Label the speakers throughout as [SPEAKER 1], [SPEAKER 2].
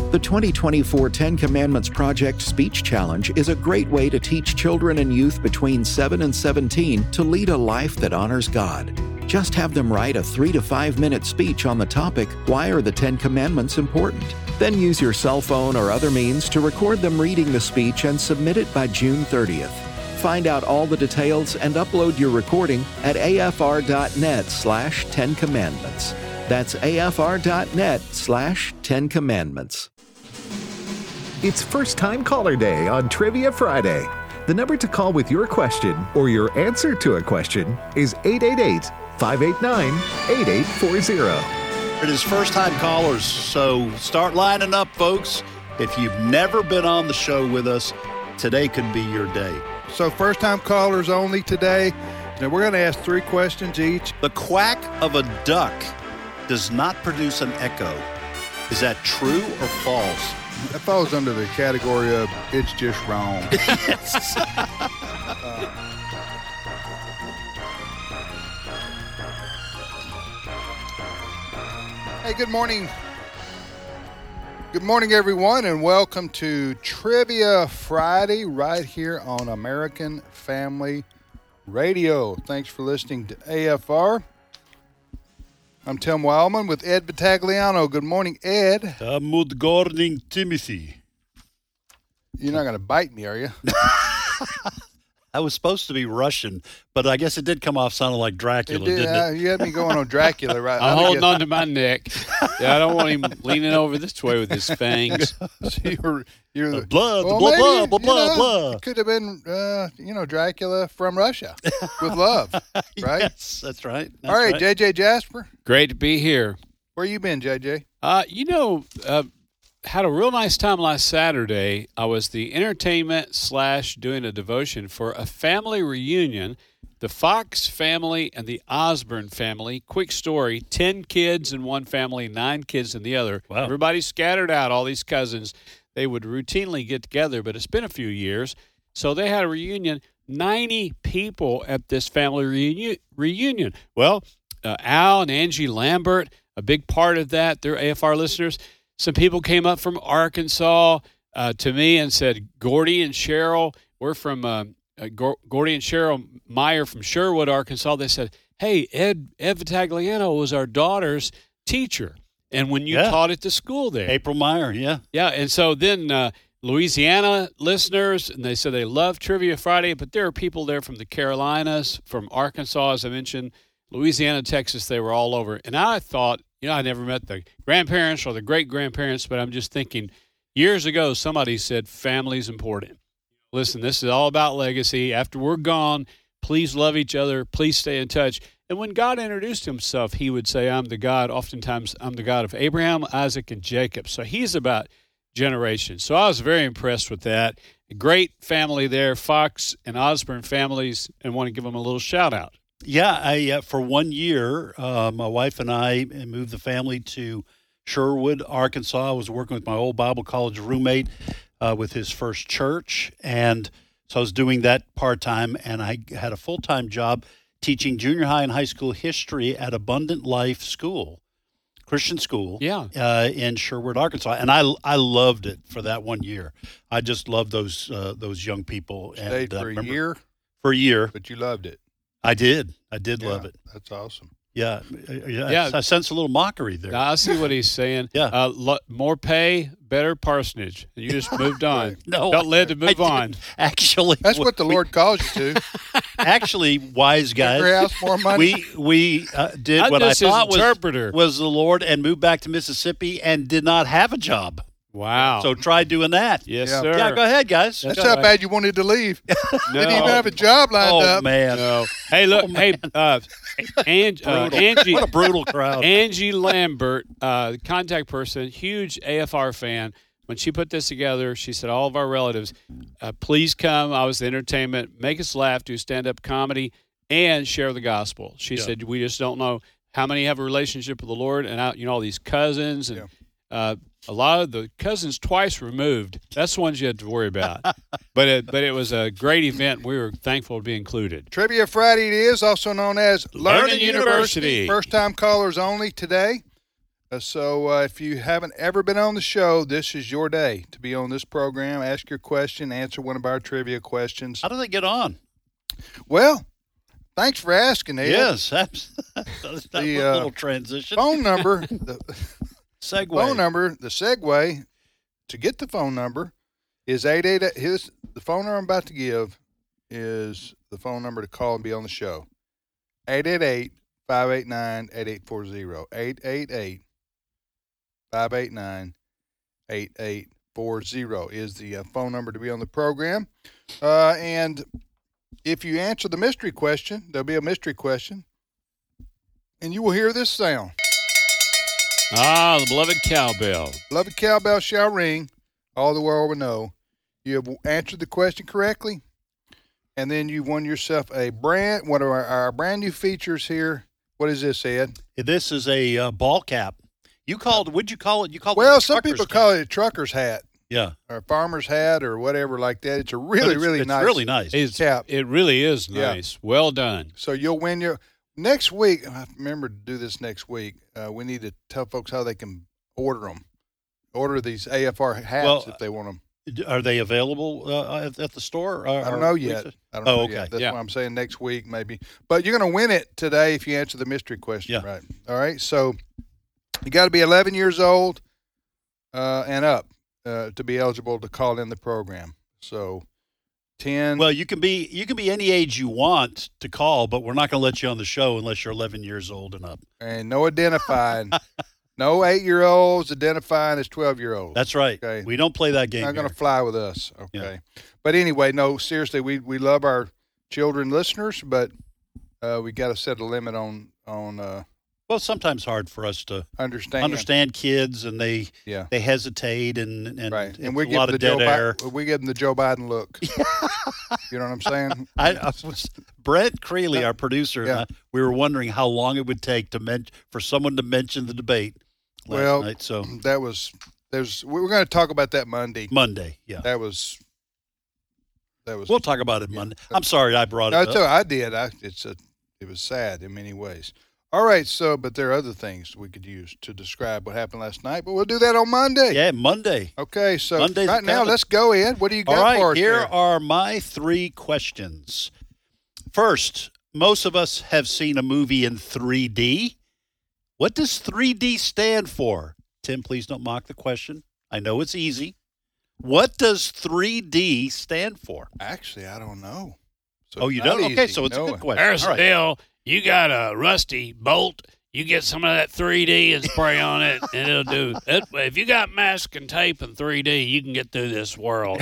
[SPEAKER 1] The 2024 Ten Commandments Project Speech Challenge is a great way to teach children and youth between 7 and 17 to lead a life that honors God. Just have them write a 3 to 5 minute speech on the topic, "Why are the Ten Commandments important?" Then use your cell phone or other means to record them reading the speech and submit it by June 30th. Find out all the details and upload your recording at afr.net/10 commandments. That's afr.net/10 commandments.
[SPEAKER 2] It's First Time Caller Day on Trivia Friday. The number to call with your question or your answer to a question is 888-589-8840.
[SPEAKER 3] It is first-time callers, so start lining up, folks. If you've never been on the show with us, today could be your day.
[SPEAKER 4] So first-time callers only today. Now we're going to ask 3 questions each.
[SPEAKER 3] The quack of a duck does not produce an echo. Is that true or false?
[SPEAKER 4] That falls under the category of it's just wrong. Hey, good morning. Good morning, everyone, and welcome to Trivia Friday right here on American Family Radio. Thanks for listening to AFR. I'm Tim Wildman with Ed Battagliano. Good morning, Ed.
[SPEAKER 3] Good morning, Timothy.
[SPEAKER 4] You're not going to bite me, are you?
[SPEAKER 3] I was supposed to be Russian, but I guess it did come off sounding like Dracula, didn't it?
[SPEAKER 4] You had me going on Dracula, right?
[SPEAKER 5] I'm holding on to my neck. Yeah, I don't want him leaning over this way with his fangs.
[SPEAKER 4] So you're the
[SPEAKER 3] blood, blood.
[SPEAKER 4] It could have been, Dracula from Russia with love, right?
[SPEAKER 3] Yes, that's right.
[SPEAKER 4] All right, JJ Jasper.
[SPEAKER 5] Great to be here.
[SPEAKER 4] Where you been, JJ?
[SPEAKER 5] Had a real nice time last Saturday. I was the entertainment / doing a devotion for a family reunion. The Fox family and the Osborne family. Quick story, 10 kids in one family, 9 kids in the other.
[SPEAKER 3] Wow.
[SPEAKER 5] Everybody scattered out, all these cousins. They would routinely get together, but it's been a few years. So they had a reunion, 90 people at this family reunion. Well, Al and Angie Lambert, a big part of that. They're AFR listeners. Some people came up from Arkansas to me and said, Gordy and Cheryl, we're from Gordy and Cheryl Meyer from Sherwood, Arkansas. They said, hey, Ed Vitagliano was our daughter's teacher. And when you taught at the school there.
[SPEAKER 3] April Meyer, yeah.
[SPEAKER 5] Yeah, and so then Louisiana listeners, and they said they love Trivia Friday, but there are people there from the Carolinas, from Arkansas, as I mentioned, Louisiana, Texas, they were all over. And I thought, I never met the grandparents or the great-grandparents, but I'm just thinking, years ago, somebody said family's important. Listen, this is all about legacy. After we're gone, please love each other. Please stay in touch. And when God introduced himself, he would say, oftentimes, I'm the God of Abraham, Isaac, and Jacob. So he's about generations. So I was very impressed with that. A great family there, Fox and Osborne families, and want to give them a little shout-out.
[SPEAKER 3] Yeah, for 1 year, my wife and I moved the family to Sherwood, Arkansas. I was working with my old Bible college roommate with his first church, and so I was doing that part-time, and I had a full-time job teaching junior high and high school history at Abundant Life School, Christian school, in Sherwood, Arkansas, and I loved it for that 1 year. I just loved those young people.
[SPEAKER 4] Stayed for a year?
[SPEAKER 3] For a year.
[SPEAKER 4] But you loved it.
[SPEAKER 3] I did love it.
[SPEAKER 4] That's awesome.
[SPEAKER 3] Yeah. I sense a little mockery there.
[SPEAKER 5] I see what he's saying.
[SPEAKER 3] Yeah.
[SPEAKER 5] More pay, better parsonage. And you just moved on.
[SPEAKER 3] No.
[SPEAKER 5] Felt led to move on.
[SPEAKER 3] Actually.
[SPEAKER 4] That's what the Lord calls you to.
[SPEAKER 3] Actually, wise guys.
[SPEAKER 4] Your house, more money.
[SPEAKER 3] We did what I thought was the Lord and moved back to Mississippi and did not have a job.
[SPEAKER 5] Wow.
[SPEAKER 3] So try doing that.
[SPEAKER 5] Yes, sir.
[SPEAKER 3] Yeah, go ahead, guys.
[SPEAKER 4] That's how bad you wanted to leave.
[SPEAKER 5] No.
[SPEAKER 4] Didn't even have a job lined up.
[SPEAKER 3] Oh, man.
[SPEAKER 5] No. Hey, look. Angie.
[SPEAKER 3] What a brutal crowd.
[SPEAKER 5] Angie Lambert, the contact person, huge AFR fan. When she put this together, she said, all of our relatives, please come. I was the entertainment. Make us laugh, do stand-up comedy, and share the gospel. She said, we just don't know how many have a relationship with the Lord. And, all these cousins and a lot of the cousins twice removed. That's the ones you had to worry about. But it was a great event. We were thankful to be included.
[SPEAKER 4] Trivia Friday it is, also known as
[SPEAKER 5] Learning University.
[SPEAKER 4] First-time callers only today. So if you haven't ever been on the show, this is your day to be on this program. Ask your question, answer one of our trivia questions.
[SPEAKER 3] How do they get on?
[SPEAKER 4] Well, thanks for asking, Ed.
[SPEAKER 3] Yes, that's a little transition.
[SPEAKER 4] Phone number, the
[SPEAKER 3] Segue.
[SPEAKER 4] phone number, the segue to get the phone number is 888. The phone number I'm about to give is the phone number to call and be on the show. 888-589-8840. 888-589-8840 is the phone number to be on the program. And if you answer the mystery question, there'll be a mystery question, and you will hear this sound.
[SPEAKER 5] Ah, the beloved cowbell.
[SPEAKER 4] Beloved cowbell shall ring. All the world will know. You have answered the question correctly, and then you've won yourself one of our brand new features here. What is this, Ed?
[SPEAKER 3] This is a ball cap. What'd you call it? You called it
[SPEAKER 4] Well,
[SPEAKER 3] a
[SPEAKER 4] some
[SPEAKER 3] trucker's
[SPEAKER 4] people
[SPEAKER 3] cap.
[SPEAKER 4] call it a trucker's hat
[SPEAKER 3] Yeah.
[SPEAKER 4] or a farmer's hat or whatever like that. It's a
[SPEAKER 3] But
[SPEAKER 4] really,
[SPEAKER 3] it's
[SPEAKER 4] really nice.
[SPEAKER 3] really nice.
[SPEAKER 4] cap.
[SPEAKER 5] It really is
[SPEAKER 4] Yeah.
[SPEAKER 5] nice. Well done.
[SPEAKER 4] So you'll win your next week. I remember to do this next week. We need to tell folks how they can order them. Order these AFR hats if they want them.
[SPEAKER 3] Are they available at the store?
[SPEAKER 4] I don't know yet. I don't know yet. That's why I'm saying next week maybe. But you're going to win it today if you answer the mystery question right. All right. So you got to be 11 years old and up to be eligible to call in the program. So 10.
[SPEAKER 3] Well, you can be any age you want to call, but we're not going to let you on the show unless you're 11 years old and up.
[SPEAKER 4] And no identifying. No 8-year-olds identifying as 12-year-olds.
[SPEAKER 3] That's right.
[SPEAKER 4] Okay.
[SPEAKER 3] We don't play that game.
[SPEAKER 4] Not going to fly with us. Okay.
[SPEAKER 3] Yeah.
[SPEAKER 4] But anyway, no, seriously, we love our children listeners, but we got to set a limit on
[SPEAKER 3] Well, sometimes hard for us to
[SPEAKER 4] understand
[SPEAKER 3] kids, and they hesitate, and
[SPEAKER 4] right. And
[SPEAKER 3] we give them dead air.
[SPEAKER 4] We give them the Joe Biden look. You know what I'm saying?
[SPEAKER 3] Brent Creeley, our producer, and I, we were wondering how long it would take for someone to mention the debate last night. So
[SPEAKER 4] we were going to talk about that Monday.
[SPEAKER 3] Yeah.
[SPEAKER 4] That was.
[SPEAKER 3] We'll talk about it Monday. I'm sorry I brought it up.
[SPEAKER 4] No, I did. It was sad in many ways. All right, but there are other things we could use to describe what happened last night, but we'll do that on Monday.
[SPEAKER 3] Yeah, Monday.
[SPEAKER 4] Okay, so
[SPEAKER 3] Monday's
[SPEAKER 4] right now, let's go, Ed. What do you got for us?
[SPEAKER 3] Here
[SPEAKER 4] there?
[SPEAKER 3] are my 3 questions. First, most of us have seen a movie in 3D. What does 3D stand for? Tim, please don't mock the question. I know it's easy. What does 3D stand for?
[SPEAKER 4] Actually, I don't know. So
[SPEAKER 3] you don't? Okay, so it's a good question.
[SPEAKER 5] There's a deal. You got a rusty bolt. You get some of that 3D and spray on it, and it'll do it. If you got mask and tape and 3D, you can get through this world.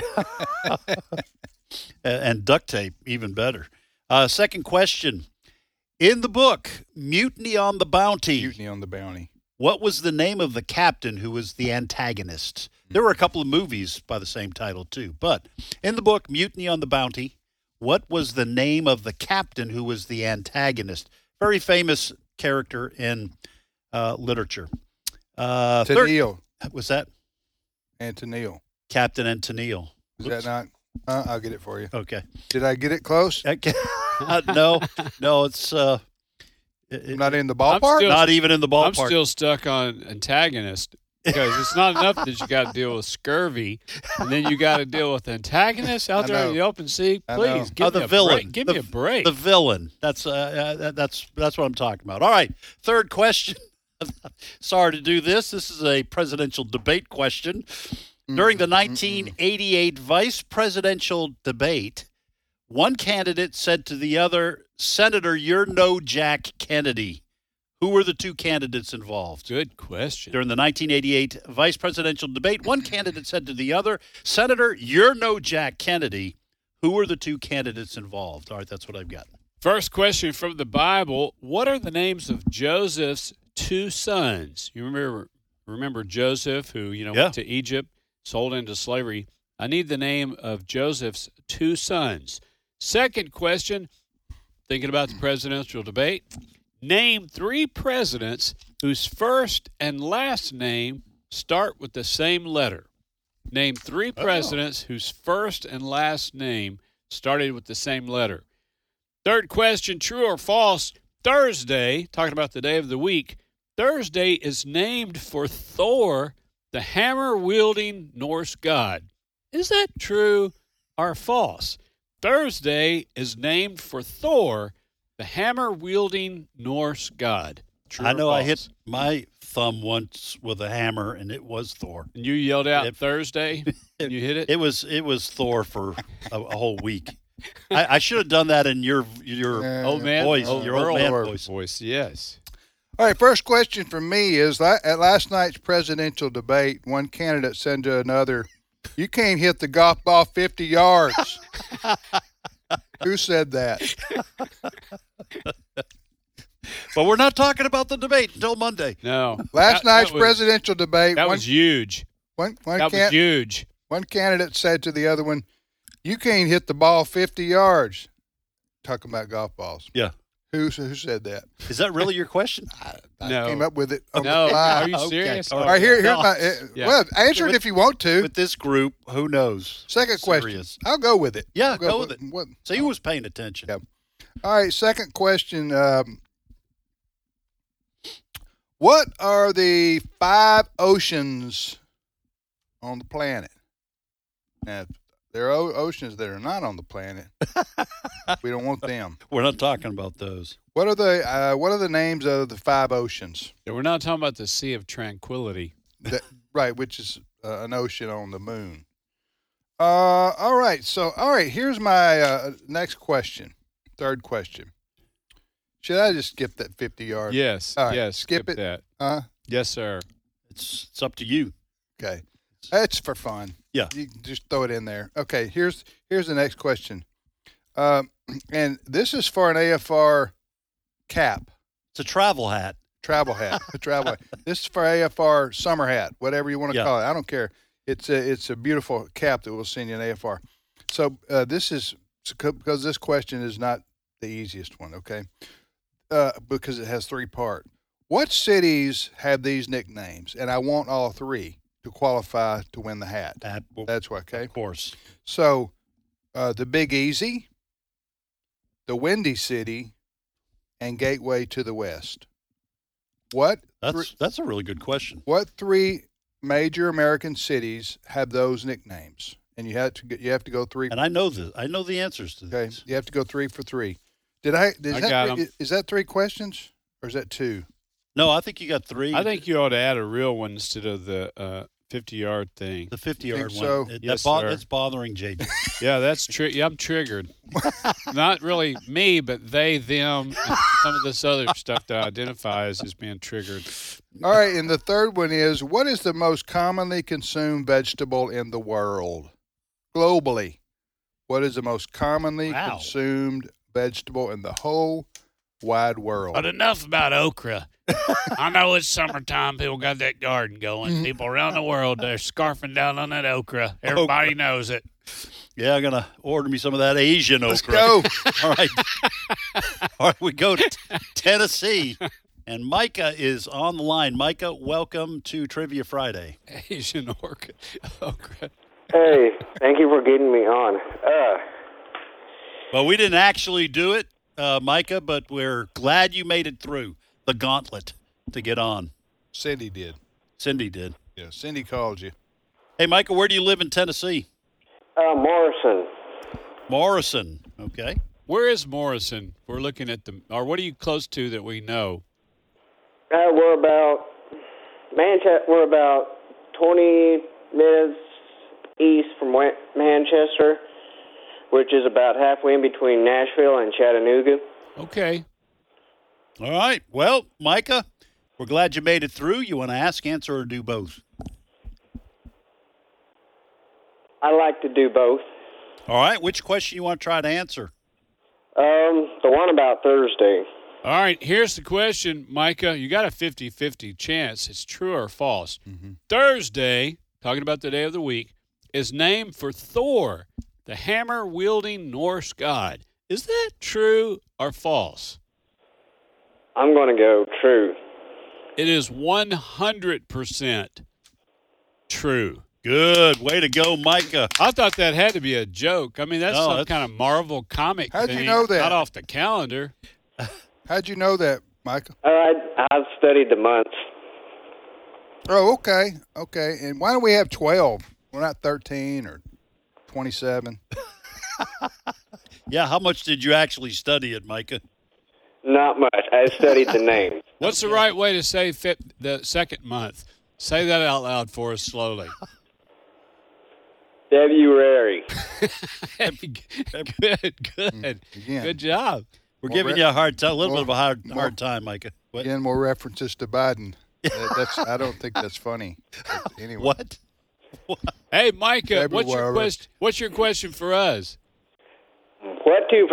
[SPEAKER 3] And duct tape, even better. Second question. In the book, Mutiny on the Bounty. What was the name of the captain who was the antagonist? There were a couple of movies by the same title, too. But in the book, Mutiny on the Bounty, what was the name of the captain who was the antagonist? Very famous character in literature.
[SPEAKER 4] Tennille.
[SPEAKER 3] Was that?
[SPEAKER 4] Antonille.
[SPEAKER 3] Captain Antonille.
[SPEAKER 4] Is that not? I'll get it for you.
[SPEAKER 3] Okay.
[SPEAKER 4] Did I get it close?
[SPEAKER 3] No, it's
[SPEAKER 4] not in the ballpark?
[SPEAKER 3] Not even in the ballpark.
[SPEAKER 5] I'm still stuck on antagonist. Because it's not enough that you got to deal with scurvy, and then you got to deal with antagonists out there in the open sea. Please, give me a break. Give me a break.
[SPEAKER 3] The villain. That's what I'm talking about. All right, third question. Sorry to do this. This is a presidential debate question. During the 1988 vice presidential debate, one candidate said to the other, "Senator, you're no Jack Kennedy." Who were the 2 candidates involved?
[SPEAKER 5] Good question.
[SPEAKER 3] During the 1988 vice presidential debate, one candidate said to the other, "Senator, you're no Jack Kennedy." Who were the 2 candidates involved? All right, that's what I've got.
[SPEAKER 5] First question from the Bible. What are the names of Joseph's 2 sons? You remember Joseph, who went to Egypt, sold into slavery. I need the name of Joseph's 2 sons. Second question, thinking about the presidential debate. Name 3 presidents whose first and last name start with the same letter. Name 3 presidents whose first and last name started with the same letter. Third question, true or false? Thursday, talking about the day of the week, Thursday is named for Thor, the hammer-wielding Norse god. Is that true or false? Thursday is named for Thor, the hammer-wielding Norse god. True
[SPEAKER 3] I
[SPEAKER 5] or
[SPEAKER 3] know I
[SPEAKER 5] false?
[SPEAKER 3] hit my thumb once with a hammer, and it was Thor.
[SPEAKER 5] And you yelled out Thursday, and you hit it?
[SPEAKER 3] It was Thor for a whole week. I should have done that in your
[SPEAKER 5] Old man
[SPEAKER 3] voice,
[SPEAKER 5] oh,
[SPEAKER 3] your old
[SPEAKER 5] Earl
[SPEAKER 3] man
[SPEAKER 5] voice.
[SPEAKER 3] voice.
[SPEAKER 5] Yes.
[SPEAKER 4] All right, first question from me is at last night's presidential debate, one candidate said to another, "You can't hit the golf ball 50 yards." Who said that?
[SPEAKER 3] But we're not talking about the debate until Monday.
[SPEAKER 5] No.
[SPEAKER 4] Last night's
[SPEAKER 5] was,
[SPEAKER 4] presidential debate,
[SPEAKER 5] That was huge.
[SPEAKER 4] one
[SPEAKER 5] That was huge.
[SPEAKER 4] One candidate said to the other one, "You can't hit the ball 50 yards." Talking about golf balls.
[SPEAKER 3] Yeah.
[SPEAKER 4] Who said that?
[SPEAKER 3] Is that really your question?
[SPEAKER 4] I
[SPEAKER 5] No.
[SPEAKER 4] came up with it on
[SPEAKER 5] No.
[SPEAKER 4] the fly.
[SPEAKER 5] Are you
[SPEAKER 3] Okay.
[SPEAKER 5] serious?
[SPEAKER 3] All
[SPEAKER 4] All right, here's
[SPEAKER 3] No.
[SPEAKER 4] my.
[SPEAKER 5] Yeah.
[SPEAKER 4] Well, answer it if you want to.
[SPEAKER 3] With this group, who knows?
[SPEAKER 4] Second question.
[SPEAKER 3] Serious.
[SPEAKER 4] I'll go with it.
[SPEAKER 3] Yeah,
[SPEAKER 4] I'll
[SPEAKER 3] go with it.
[SPEAKER 4] What?
[SPEAKER 3] So he was paying attention.
[SPEAKER 4] Yep. All right, second question. What are the 5 oceans on the planet? Now, there are oceans that are not on the planet. We don't want them.
[SPEAKER 3] We're not talking about those.
[SPEAKER 4] What are the names of the 5 oceans?
[SPEAKER 5] Yeah, we're not talking about the Sea of Tranquility.
[SPEAKER 4] Right, which is an ocean on the moon. All right. So, here's my next question. Third question. Should I just skip that 50-yard?
[SPEAKER 5] Yes.
[SPEAKER 4] All right,
[SPEAKER 5] Yes.
[SPEAKER 4] skip it.
[SPEAKER 5] that.
[SPEAKER 4] Huh?
[SPEAKER 5] Yes, sir.
[SPEAKER 3] It's up to you.
[SPEAKER 4] Okay. That's for fun.
[SPEAKER 3] Yeah.
[SPEAKER 4] You can just throw it in there. Okay, here's the next question. And this is for an AFR cap,
[SPEAKER 3] It's a travel hat.
[SPEAKER 4] travel hat, a travel hat. This is for AFR summer hat, whatever you want to
[SPEAKER 3] Yeah.
[SPEAKER 4] call it. I don't care. It's a beautiful cap that we'll send you an AFR. So this is because this question is not the easiest one, okay? Because it has 3 parts. What cities have these nicknames? And I want all 3 to qualify to win the hat. That's what, okay?
[SPEAKER 3] Of course.
[SPEAKER 4] So, the Big Easy, the Windy City, and Gateway to the West.
[SPEAKER 3] That's a really good question.
[SPEAKER 4] What 3 major American cities have those nicknames? And you have to go 3.
[SPEAKER 3] And I know this. I know the answers to
[SPEAKER 4] Okay,
[SPEAKER 3] this.
[SPEAKER 4] you have to go 3 for 3. Is
[SPEAKER 5] I
[SPEAKER 4] that
[SPEAKER 5] got
[SPEAKER 4] 3,
[SPEAKER 5] 'em.
[SPEAKER 4] is that 3 questions or is that 2?
[SPEAKER 3] No, I think you got 3.
[SPEAKER 5] I think you ought to add a real one instead of the 50-yard thing.
[SPEAKER 3] the 50-yard
[SPEAKER 4] Think
[SPEAKER 3] one.
[SPEAKER 4] so?
[SPEAKER 5] Yes, sir.
[SPEAKER 3] It's bothering JJ.
[SPEAKER 5] Yeah, that's yeah, I'm triggered. Not really me, but they, them, and some of this other stuff that identifies as being triggered.
[SPEAKER 4] All right, and the third one is, what is the most commonly consumed vegetable in the world? Globally, what is the most commonly
[SPEAKER 3] Wow.
[SPEAKER 4] consumed vegetable in the whole wide world?
[SPEAKER 5] But enough about okra. I know it's summertime. People got that garden going. People around the world, they're scarfing down on that okra. Everybody knows it.
[SPEAKER 3] Yeah, I'm going to order me some of that Asian okra.
[SPEAKER 4] Let's go.
[SPEAKER 3] All right. All right, we go to Tennessee. And Micah is on the line. Micah, welcome to Trivia Friday.
[SPEAKER 5] Asian okra.
[SPEAKER 6] Hey, thank you for getting me on.
[SPEAKER 3] Well, we didn't actually do it, Micah, but we're glad you made it through the gauntlet to get on.
[SPEAKER 4] Cindy did.
[SPEAKER 3] Cindy did.
[SPEAKER 4] Yeah, Cindy called you.
[SPEAKER 3] Hey, Micah, where do you live in Tennessee?
[SPEAKER 6] Morrison.
[SPEAKER 3] Morrison. Okay.
[SPEAKER 5] Where is Morrison? We're looking at or what are you close to that we know?
[SPEAKER 6] We're about We're about 20 minutes east from Manchester, which is about halfway in between Nashville and Chattanooga.
[SPEAKER 5] Okay.
[SPEAKER 3] All right. Well, Micah, we're glad you made it through. You want to ask, answer, or do both?
[SPEAKER 6] I like to do both.
[SPEAKER 3] All right. Which question you want to try to answer?
[SPEAKER 6] The one about Thursday.
[SPEAKER 5] All right, here's the question, Micah. You got a 50-50 chance. It's true or false.
[SPEAKER 3] Mm-hmm.
[SPEAKER 5] Thursday, talking about the day of the week, is named for Thor, the hammer-wielding Norse god. Is that true or false?
[SPEAKER 6] I'm going to go true.
[SPEAKER 5] It is 100% true.
[SPEAKER 3] Good. Way to go, Micah.
[SPEAKER 5] I thought that had to be a joke. I mean, that's some kind of Marvel comic
[SPEAKER 4] How'd you
[SPEAKER 5] thing,
[SPEAKER 4] know that?
[SPEAKER 5] not off the calendar.
[SPEAKER 4] How'd you know that, Michael?
[SPEAKER 6] I've studied the months.
[SPEAKER 4] Oh, okay. Okay. And why don't we have 12? We're not 13 or 27.
[SPEAKER 3] Yeah, how much did you actually study it, Micah?
[SPEAKER 6] Not much. I studied the names.
[SPEAKER 5] What's the right way to say the second month? Say that out loud for us slowly.
[SPEAKER 6] February.
[SPEAKER 5] Good.
[SPEAKER 4] Again.
[SPEAKER 5] Good job.
[SPEAKER 3] We're
[SPEAKER 4] More
[SPEAKER 3] giving you a hard time, a little
[SPEAKER 4] more-
[SPEAKER 3] bit of a
[SPEAKER 4] more-
[SPEAKER 3] hard time, Micah. What?
[SPEAKER 4] Again, more references to Biden. I don't think that's funny. But anyway.
[SPEAKER 3] What?
[SPEAKER 5] Hey, Micah,
[SPEAKER 4] February.
[SPEAKER 5] what's your question for us?
[SPEAKER 6] What two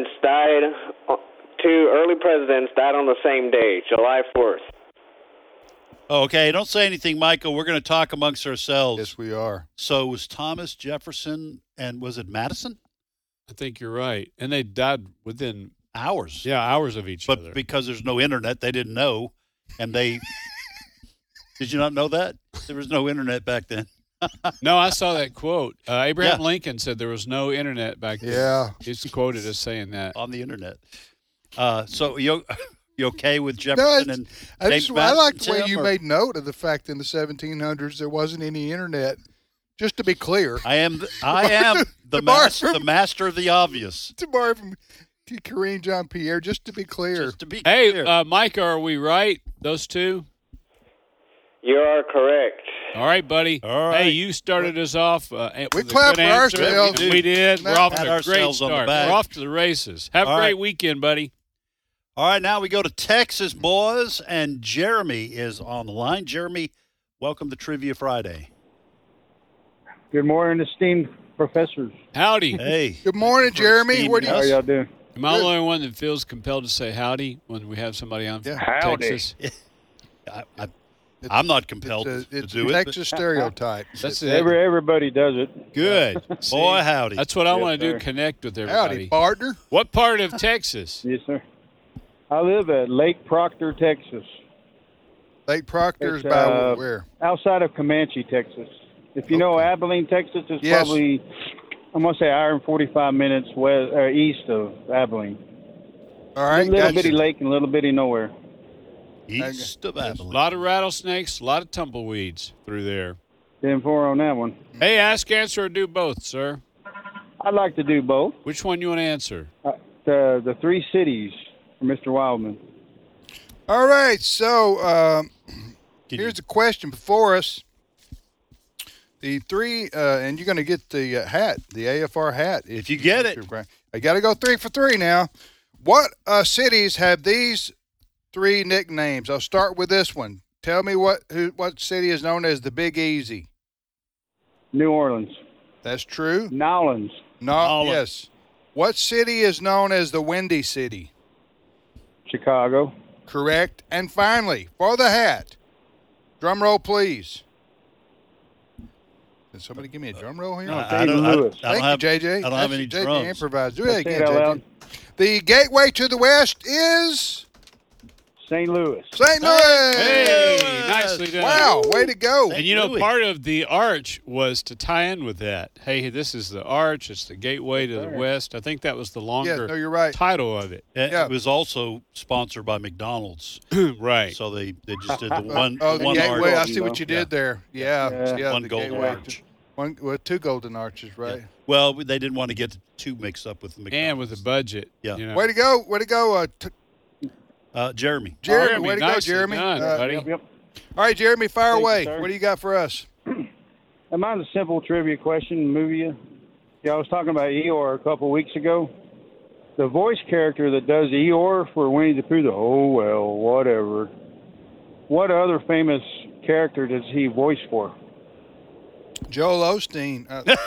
[SPEAKER 6] early presidents died on the same day, July 4th?
[SPEAKER 3] Oh, okay, don't say anything, Michael. We're going to talk amongst ourselves.
[SPEAKER 4] Yes, we are.
[SPEAKER 3] So it was Thomas Jefferson and was it Madison?
[SPEAKER 5] I think you're right. And they died within
[SPEAKER 3] Hours.
[SPEAKER 5] hours of each
[SPEAKER 3] But
[SPEAKER 5] other.
[SPEAKER 3] because there's no internet, they didn't know. And they – did you not know that? There was no internet back then.
[SPEAKER 5] No, I saw that quote. Abraham
[SPEAKER 3] Yeah.
[SPEAKER 5] Lincoln said there was no internet back then.
[SPEAKER 4] Yeah.
[SPEAKER 5] He's quoted as saying that.
[SPEAKER 3] On the internet. So you okay with
[SPEAKER 4] No,
[SPEAKER 3] Jefferson and
[SPEAKER 4] I
[SPEAKER 3] James
[SPEAKER 4] like the way
[SPEAKER 3] Madison,
[SPEAKER 4] you
[SPEAKER 3] or-
[SPEAKER 4] made note of the fact in the 1700s there wasn't any internet. Just to be clear,
[SPEAKER 3] I am the
[SPEAKER 4] Tomorrow-
[SPEAKER 3] master of the obvious.
[SPEAKER 4] to borrow from Kareem Jean-Pierre, just to be clear.
[SPEAKER 3] Just to be
[SPEAKER 5] Hey,
[SPEAKER 3] clear.
[SPEAKER 5] Micah, are we right? Those two?
[SPEAKER 6] You are correct.
[SPEAKER 5] All right, buddy.
[SPEAKER 3] All right.
[SPEAKER 5] Hey, you started us off. With a
[SPEAKER 4] clap
[SPEAKER 5] good
[SPEAKER 4] for
[SPEAKER 5] answer.
[SPEAKER 4] ourselves.
[SPEAKER 5] We did. We're off
[SPEAKER 3] Pat
[SPEAKER 5] to a great
[SPEAKER 3] ourselves on the
[SPEAKER 5] start.
[SPEAKER 3] back.
[SPEAKER 5] We're off to the races. Have a
[SPEAKER 3] All
[SPEAKER 5] great
[SPEAKER 3] right.
[SPEAKER 5] weekend, buddy.
[SPEAKER 3] All right, now we go to Texas, boys, and Jeremy is on the line. Jeremy, welcome to Trivia Friday.
[SPEAKER 7] Good morning, esteemed professors.
[SPEAKER 5] Howdy.
[SPEAKER 3] Hey.
[SPEAKER 4] Good morning, Jeremy. Where do
[SPEAKER 7] How
[SPEAKER 4] you?
[SPEAKER 7] y'all doing?
[SPEAKER 5] Am I the only one that feels compelled to say howdy when we have somebody on from
[SPEAKER 4] Yeah.
[SPEAKER 7] Howdy.
[SPEAKER 5] Texas?
[SPEAKER 3] I'm not compelled
[SPEAKER 4] It's
[SPEAKER 3] to
[SPEAKER 4] a
[SPEAKER 3] do it.
[SPEAKER 4] Texas stereotype.
[SPEAKER 5] That's it.
[SPEAKER 7] Everybody does it.
[SPEAKER 5] Good.
[SPEAKER 3] but
[SPEAKER 5] See,
[SPEAKER 3] boy, howdy.
[SPEAKER 5] That's what I
[SPEAKER 7] Yes,
[SPEAKER 5] want to do,
[SPEAKER 7] sir.
[SPEAKER 5] connect with
[SPEAKER 4] Howdy,
[SPEAKER 5] everybody.
[SPEAKER 4] partner.
[SPEAKER 5] What part of Texas?
[SPEAKER 7] Yes, sir. I live at Lake Proctor, Texas,
[SPEAKER 4] Lake Proctor is
[SPEAKER 7] It's,
[SPEAKER 4] by where?
[SPEAKER 7] outside of Comanche, Texas. If you know
[SPEAKER 4] Okay.
[SPEAKER 7] Abilene, Texas, it's
[SPEAKER 4] Yes.
[SPEAKER 7] probably, I'm going to say, hour and 45 minutes west or east of Abilene.
[SPEAKER 4] All right,
[SPEAKER 7] a little
[SPEAKER 4] gotcha.
[SPEAKER 7] bitty lake and a little bitty nowhere.
[SPEAKER 3] East of
[SPEAKER 5] A
[SPEAKER 3] Abilene.
[SPEAKER 5] lot of rattlesnakes, a lot of tumbleweeds through there.
[SPEAKER 7] 10-4 on that one.
[SPEAKER 5] Hey, ask, answer, or do both, sir.
[SPEAKER 7] I'd like to do both.
[SPEAKER 5] Which one you want to answer?
[SPEAKER 7] The three cities for Mr. Wildman.
[SPEAKER 4] All right, so
[SPEAKER 3] Can
[SPEAKER 4] here's the question before us. The three, and you're going to get the hat, the AFR hat.
[SPEAKER 3] If you get it.
[SPEAKER 4] I got to go 3 for 3 now. What cities have these three nicknames? I'll start with this one. Tell me what city is known as the Big Easy.
[SPEAKER 7] New Orleans.
[SPEAKER 4] That's true.
[SPEAKER 7] Nolans.
[SPEAKER 4] No, yes. What city is known as the Windy City?
[SPEAKER 7] Chicago.
[SPEAKER 4] Correct. And finally, for the hat, drum roll, please. Can somebody give me a drum roll here?
[SPEAKER 3] I don't
[SPEAKER 4] Thank
[SPEAKER 3] have,
[SPEAKER 4] you, JJ.
[SPEAKER 3] I don't have any
[SPEAKER 4] JJ
[SPEAKER 3] drums.
[SPEAKER 4] improvised. Do that
[SPEAKER 7] Say
[SPEAKER 4] again,
[SPEAKER 7] it out
[SPEAKER 4] JJ.
[SPEAKER 7] loud.
[SPEAKER 4] The gateway to the west is
[SPEAKER 7] St. Louis.
[SPEAKER 4] St. Louis.
[SPEAKER 5] Hey, nicely done.
[SPEAKER 4] Wow, way to go.
[SPEAKER 5] And you know,
[SPEAKER 3] Louis.
[SPEAKER 5] part of the arch was to tie in with that. Hey, this is the arch. It's the gateway to the west. I think that was the
[SPEAKER 4] Yeah,
[SPEAKER 5] longer
[SPEAKER 4] no, you're right.
[SPEAKER 5] title of it.
[SPEAKER 4] Yeah.
[SPEAKER 3] It was also sponsored by McDonald's.
[SPEAKER 5] Right.
[SPEAKER 3] So they just did the one,
[SPEAKER 4] Oh, the
[SPEAKER 3] one
[SPEAKER 4] gateway. I
[SPEAKER 3] arch.
[SPEAKER 4] see what you did there. Yeah,
[SPEAKER 7] Yeah.
[SPEAKER 3] One
[SPEAKER 4] the
[SPEAKER 3] golden
[SPEAKER 4] gateway.
[SPEAKER 3] arch.
[SPEAKER 4] Two golden arches, right?
[SPEAKER 3] Well, they didn't want to get the two mixed up with the McDonald's.
[SPEAKER 5] And with the budget.
[SPEAKER 3] Yeah.
[SPEAKER 5] You know.
[SPEAKER 4] Way to go,
[SPEAKER 3] Jeremy.
[SPEAKER 4] Jeremy. Way to go,
[SPEAKER 5] nicely
[SPEAKER 4] Jeremy.
[SPEAKER 5] done, buddy.
[SPEAKER 7] Yep.
[SPEAKER 4] All right, Jeremy, fire
[SPEAKER 7] Thank you,
[SPEAKER 4] away.
[SPEAKER 7] sir.
[SPEAKER 4] What do you got for us?
[SPEAKER 7] Mine's a simple trivia question, movie. Yeah, I was talking about Eeyore a couple weeks ago. The voice character that does Eeyore for Winnie the Pooh, whatever. What other famous character does he voice for?
[SPEAKER 4] Joel Osteen.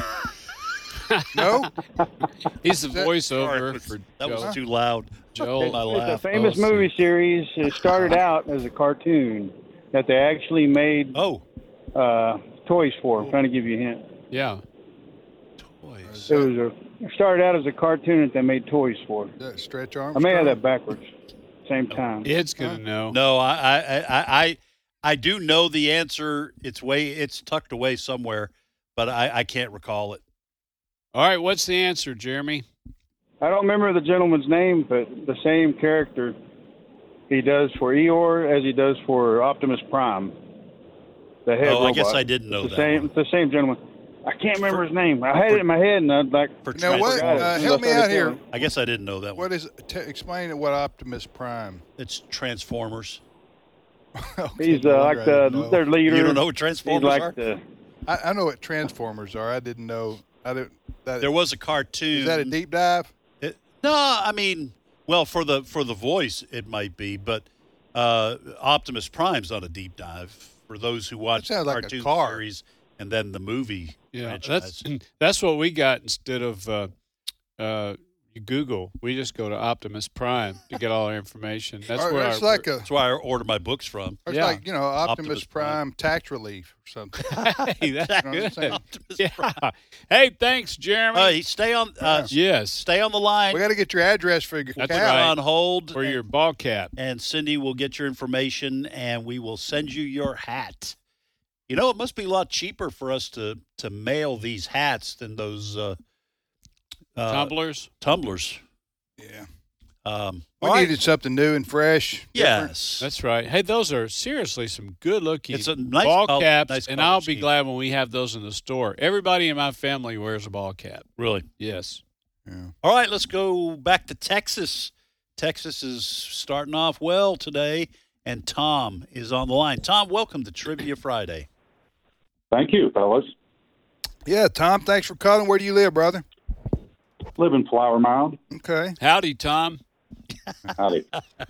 [SPEAKER 4] No?
[SPEAKER 5] He's the
[SPEAKER 4] That-
[SPEAKER 5] voiceover for
[SPEAKER 3] That
[SPEAKER 5] Joe.
[SPEAKER 3] was too loud.
[SPEAKER 5] Joel.
[SPEAKER 3] My
[SPEAKER 7] It's a
[SPEAKER 3] laugh.
[SPEAKER 7] famous movie series. It started out as a cartoon that they actually made
[SPEAKER 3] Oh,
[SPEAKER 7] toys for. I'm trying to give you a hint.
[SPEAKER 5] Yeah.
[SPEAKER 3] toys.
[SPEAKER 7] It started out as a cartoon that they made toys for.
[SPEAKER 4] Stretch
[SPEAKER 7] I
[SPEAKER 4] Armstrong.
[SPEAKER 7] may have that backwards. Same time.
[SPEAKER 5] It's going to know.
[SPEAKER 3] No, I do know the answer. It's tucked away somewhere, but I can't recall it.
[SPEAKER 5] All right, what's the answer, Jeremy?
[SPEAKER 7] I don't remember the gentleman's name, but the same character he does for Eeyore as he does for Optimus Prime. The head robot.
[SPEAKER 3] I guess I didn't know
[SPEAKER 7] it's
[SPEAKER 3] that.
[SPEAKER 7] It's the same gentleman. I can't remember his name. I had it in my head, and I'd like.
[SPEAKER 3] For
[SPEAKER 4] Now what?
[SPEAKER 3] Transformers.
[SPEAKER 4] Help me out here.
[SPEAKER 3] I guess I didn't know that one.
[SPEAKER 4] What is? Explain what Optimus Prime.
[SPEAKER 3] It's Transformers.
[SPEAKER 4] Okay,
[SPEAKER 7] He's
[SPEAKER 4] no
[SPEAKER 7] like
[SPEAKER 4] wonder I didn't know.
[SPEAKER 7] their leader.
[SPEAKER 3] You don't know what
[SPEAKER 7] He's
[SPEAKER 3] Transformers
[SPEAKER 7] like
[SPEAKER 3] are?
[SPEAKER 7] the.
[SPEAKER 4] I know what Transformers are. I didn't know.
[SPEAKER 3] There was a cartoon.
[SPEAKER 4] Is that a deep dive?
[SPEAKER 3] No, I mean, well, for the voice, it might be, but Optimus Prime's not a deep dive. For those who watch the
[SPEAKER 4] sounds like a
[SPEAKER 3] cartoon
[SPEAKER 4] car.
[SPEAKER 3] series and then the movie franchise.
[SPEAKER 5] That's what we got instead of Google. We just go to Optimus Prime to get all our information. That's where
[SPEAKER 3] That's where I order my books from.
[SPEAKER 4] It's like, Optimus Prime tax relief or something.
[SPEAKER 5] Hey, that's
[SPEAKER 4] You know what I'm
[SPEAKER 5] good.
[SPEAKER 4] saying?
[SPEAKER 5] Yeah. Hey, thanks, Jeremy.
[SPEAKER 3] Stay on.
[SPEAKER 5] Yes.
[SPEAKER 3] Stay on the line.
[SPEAKER 4] We got to get your address for your
[SPEAKER 5] That's
[SPEAKER 4] cat.
[SPEAKER 5] right.
[SPEAKER 3] On hold
[SPEAKER 5] For your ball cap.
[SPEAKER 3] and Cindy will get your information, and we will send you your hat. You know, it must be a lot cheaper for us to mail these hats than those
[SPEAKER 5] Tumblers.
[SPEAKER 3] tumblers.
[SPEAKER 4] Yeah.
[SPEAKER 3] We
[SPEAKER 4] We needed something new and fresh.
[SPEAKER 3] Yes.
[SPEAKER 5] That's right. Hey, those are seriously some good-looking
[SPEAKER 3] It's a nice
[SPEAKER 5] ball
[SPEAKER 3] color-
[SPEAKER 5] caps,
[SPEAKER 3] nice
[SPEAKER 5] and
[SPEAKER 3] color
[SPEAKER 5] I'll be
[SPEAKER 3] scheme.
[SPEAKER 5] glad when we have those in the store. Everybody in my family wears a ball cap.
[SPEAKER 3] Really.
[SPEAKER 5] Yes.
[SPEAKER 4] Yeah.
[SPEAKER 3] All right, let's go back to Texas. Texas is starting off well today, and Tom is on the line. Tom, welcome to Trivia Friday.
[SPEAKER 8] Thank you, fellas.
[SPEAKER 4] Yeah, Tom, thanks for calling. Where do you live, brother?
[SPEAKER 8] Live in Flower Mound.
[SPEAKER 4] Okay.
[SPEAKER 5] Howdy, Tom.
[SPEAKER 8] Howdy.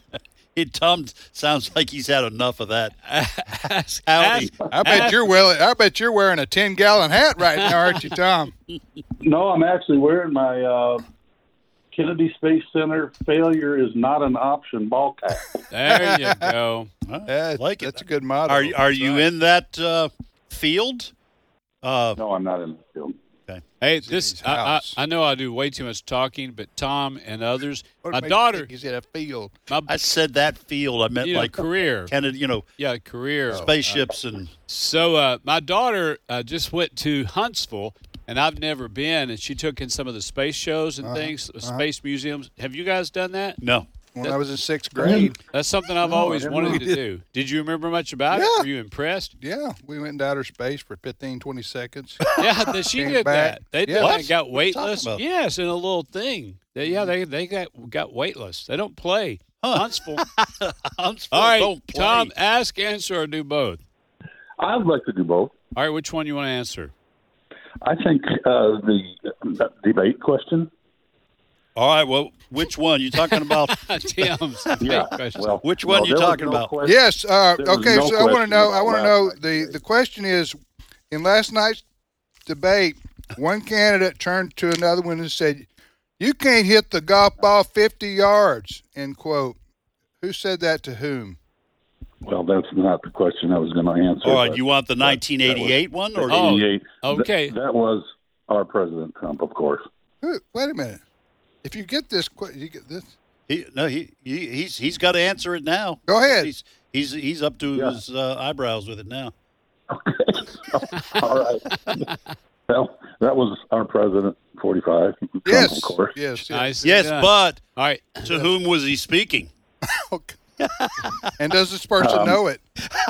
[SPEAKER 3] Tom sounds like he's had enough of that.
[SPEAKER 5] Ask-
[SPEAKER 3] Howdy.
[SPEAKER 4] I bet you're wearing a 10-gallon hat right now, aren't you, Tom?
[SPEAKER 8] No, I'm actually wearing my Kennedy Space Center "Failure is not an option" ball cap.
[SPEAKER 5] There you go.
[SPEAKER 4] Yeah,
[SPEAKER 3] like it.
[SPEAKER 4] That's a good motto.
[SPEAKER 3] Are you in that field?
[SPEAKER 8] No, I'm not in the field.
[SPEAKER 5] Hey,
[SPEAKER 4] his house.
[SPEAKER 5] I know I do way too much talking, but Tom and others,
[SPEAKER 4] What
[SPEAKER 5] my
[SPEAKER 4] makes you
[SPEAKER 5] daughter,
[SPEAKER 4] think he's in a field.
[SPEAKER 3] I said that field. I meant like
[SPEAKER 5] career.
[SPEAKER 3] Kennedy,
[SPEAKER 5] Yeah, career.
[SPEAKER 3] spaceships and
[SPEAKER 5] So my daughter just went to Huntsville, and I've never been, and she took in some of the space shows and things, space museums. Have you guys done that?
[SPEAKER 3] no.
[SPEAKER 4] When I was in 6th grade,
[SPEAKER 5] That's something I've always wanted to do. Did you remember much about it?
[SPEAKER 4] Yeah.
[SPEAKER 5] Were you impressed?
[SPEAKER 4] yeah, we went into outer space for 15, 20 seconds.
[SPEAKER 5] Yeah, she
[SPEAKER 4] Came
[SPEAKER 5] did
[SPEAKER 4] back.
[SPEAKER 5] that. They did
[SPEAKER 4] Yeah.
[SPEAKER 5] that
[SPEAKER 3] What?
[SPEAKER 5] and got
[SPEAKER 3] What are you talking
[SPEAKER 5] weightless.
[SPEAKER 3] about?
[SPEAKER 5] Yes, in a little thing. They got weightless. They don't play.
[SPEAKER 3] Huh.
[SPEAKER 5] Huntsville.
[SPEAKER 3] Huntsville
[SPEAKER 5] All right,
[SPEAKER 3] don't play.
[SPEAKER 5] Tom, ask, answer, or do both.
[SPEAKER 8] I'd like to do both.
[SPEAKER 5] All right, which one you want to answer?
[SPEAKER 8] I think the debate question.
[SPEAKER 3] All right. Well, which one you talking about?
[SPEAKER 5] Tim's
[SPEAKER 8] Yeah.
[SPEAKER 5] big question.
[SPEAKER 8] Well,
[SPEAKER 3] Which one you
[SPEAKER 8] there was
[SPEAKER 3] talking
[SPEAKER 8] no
[SPEAKER 3] about?
[SPEAKER 8] question.
[SPEAKER 4] Yes.
[SPEAKER 8] There was
[SPEAKER 4] Okay.
[SPEAKER 8] no
[SPEAKER 4] So I want to
[SPEAKER 8] question
[SPEAKER 4] know.
[SPEAKER 8] about last night's
[SPEAKER 4] The question is, in last night's debate, one candidate turned to another one and said, "You can't hit the golf ball 50 yards." End quote. Who said that to whom?
[SPEAKER 8] Well, that's not the question I was going to answer.
[SPEAKER 3] All right.
[SPEAKER 8] but
[SPEAKER 3] You want the 1988 one or
[SPEAKER 5] Oh,
[SPEAKER 8] 88.
[SPEAKER 5] okay.
[SPEAKER 8] That was our President Trump, of course.
[SPEAKER 4] Wait a minute. If you get this, you get this.
[SPEAKER 3] he's got to answer it now.
[SPEAKER 4] Go ahead.
[SPEAKER 3] He's up to
[SPEAKER 8] Yeah.
[SPEAKER 3] his eyebrows with it now.
[SPEAKER 8] All right. Well, that was our President, 45. Trump,
[SPEAKER 4] Yes.
[SPEAKER 8] of course.
[SPEAKER 4] Yes.
[SPEAKER 5] I see
[SPEAKER 3] Yes,
[SPEAKER 5] that.
[SPEAKER 3] but
[SPEAKER 5] All right.
[SPEAKER 3] to whom was he speaking?
[SPEAKER 4] Okay. And does this person know it?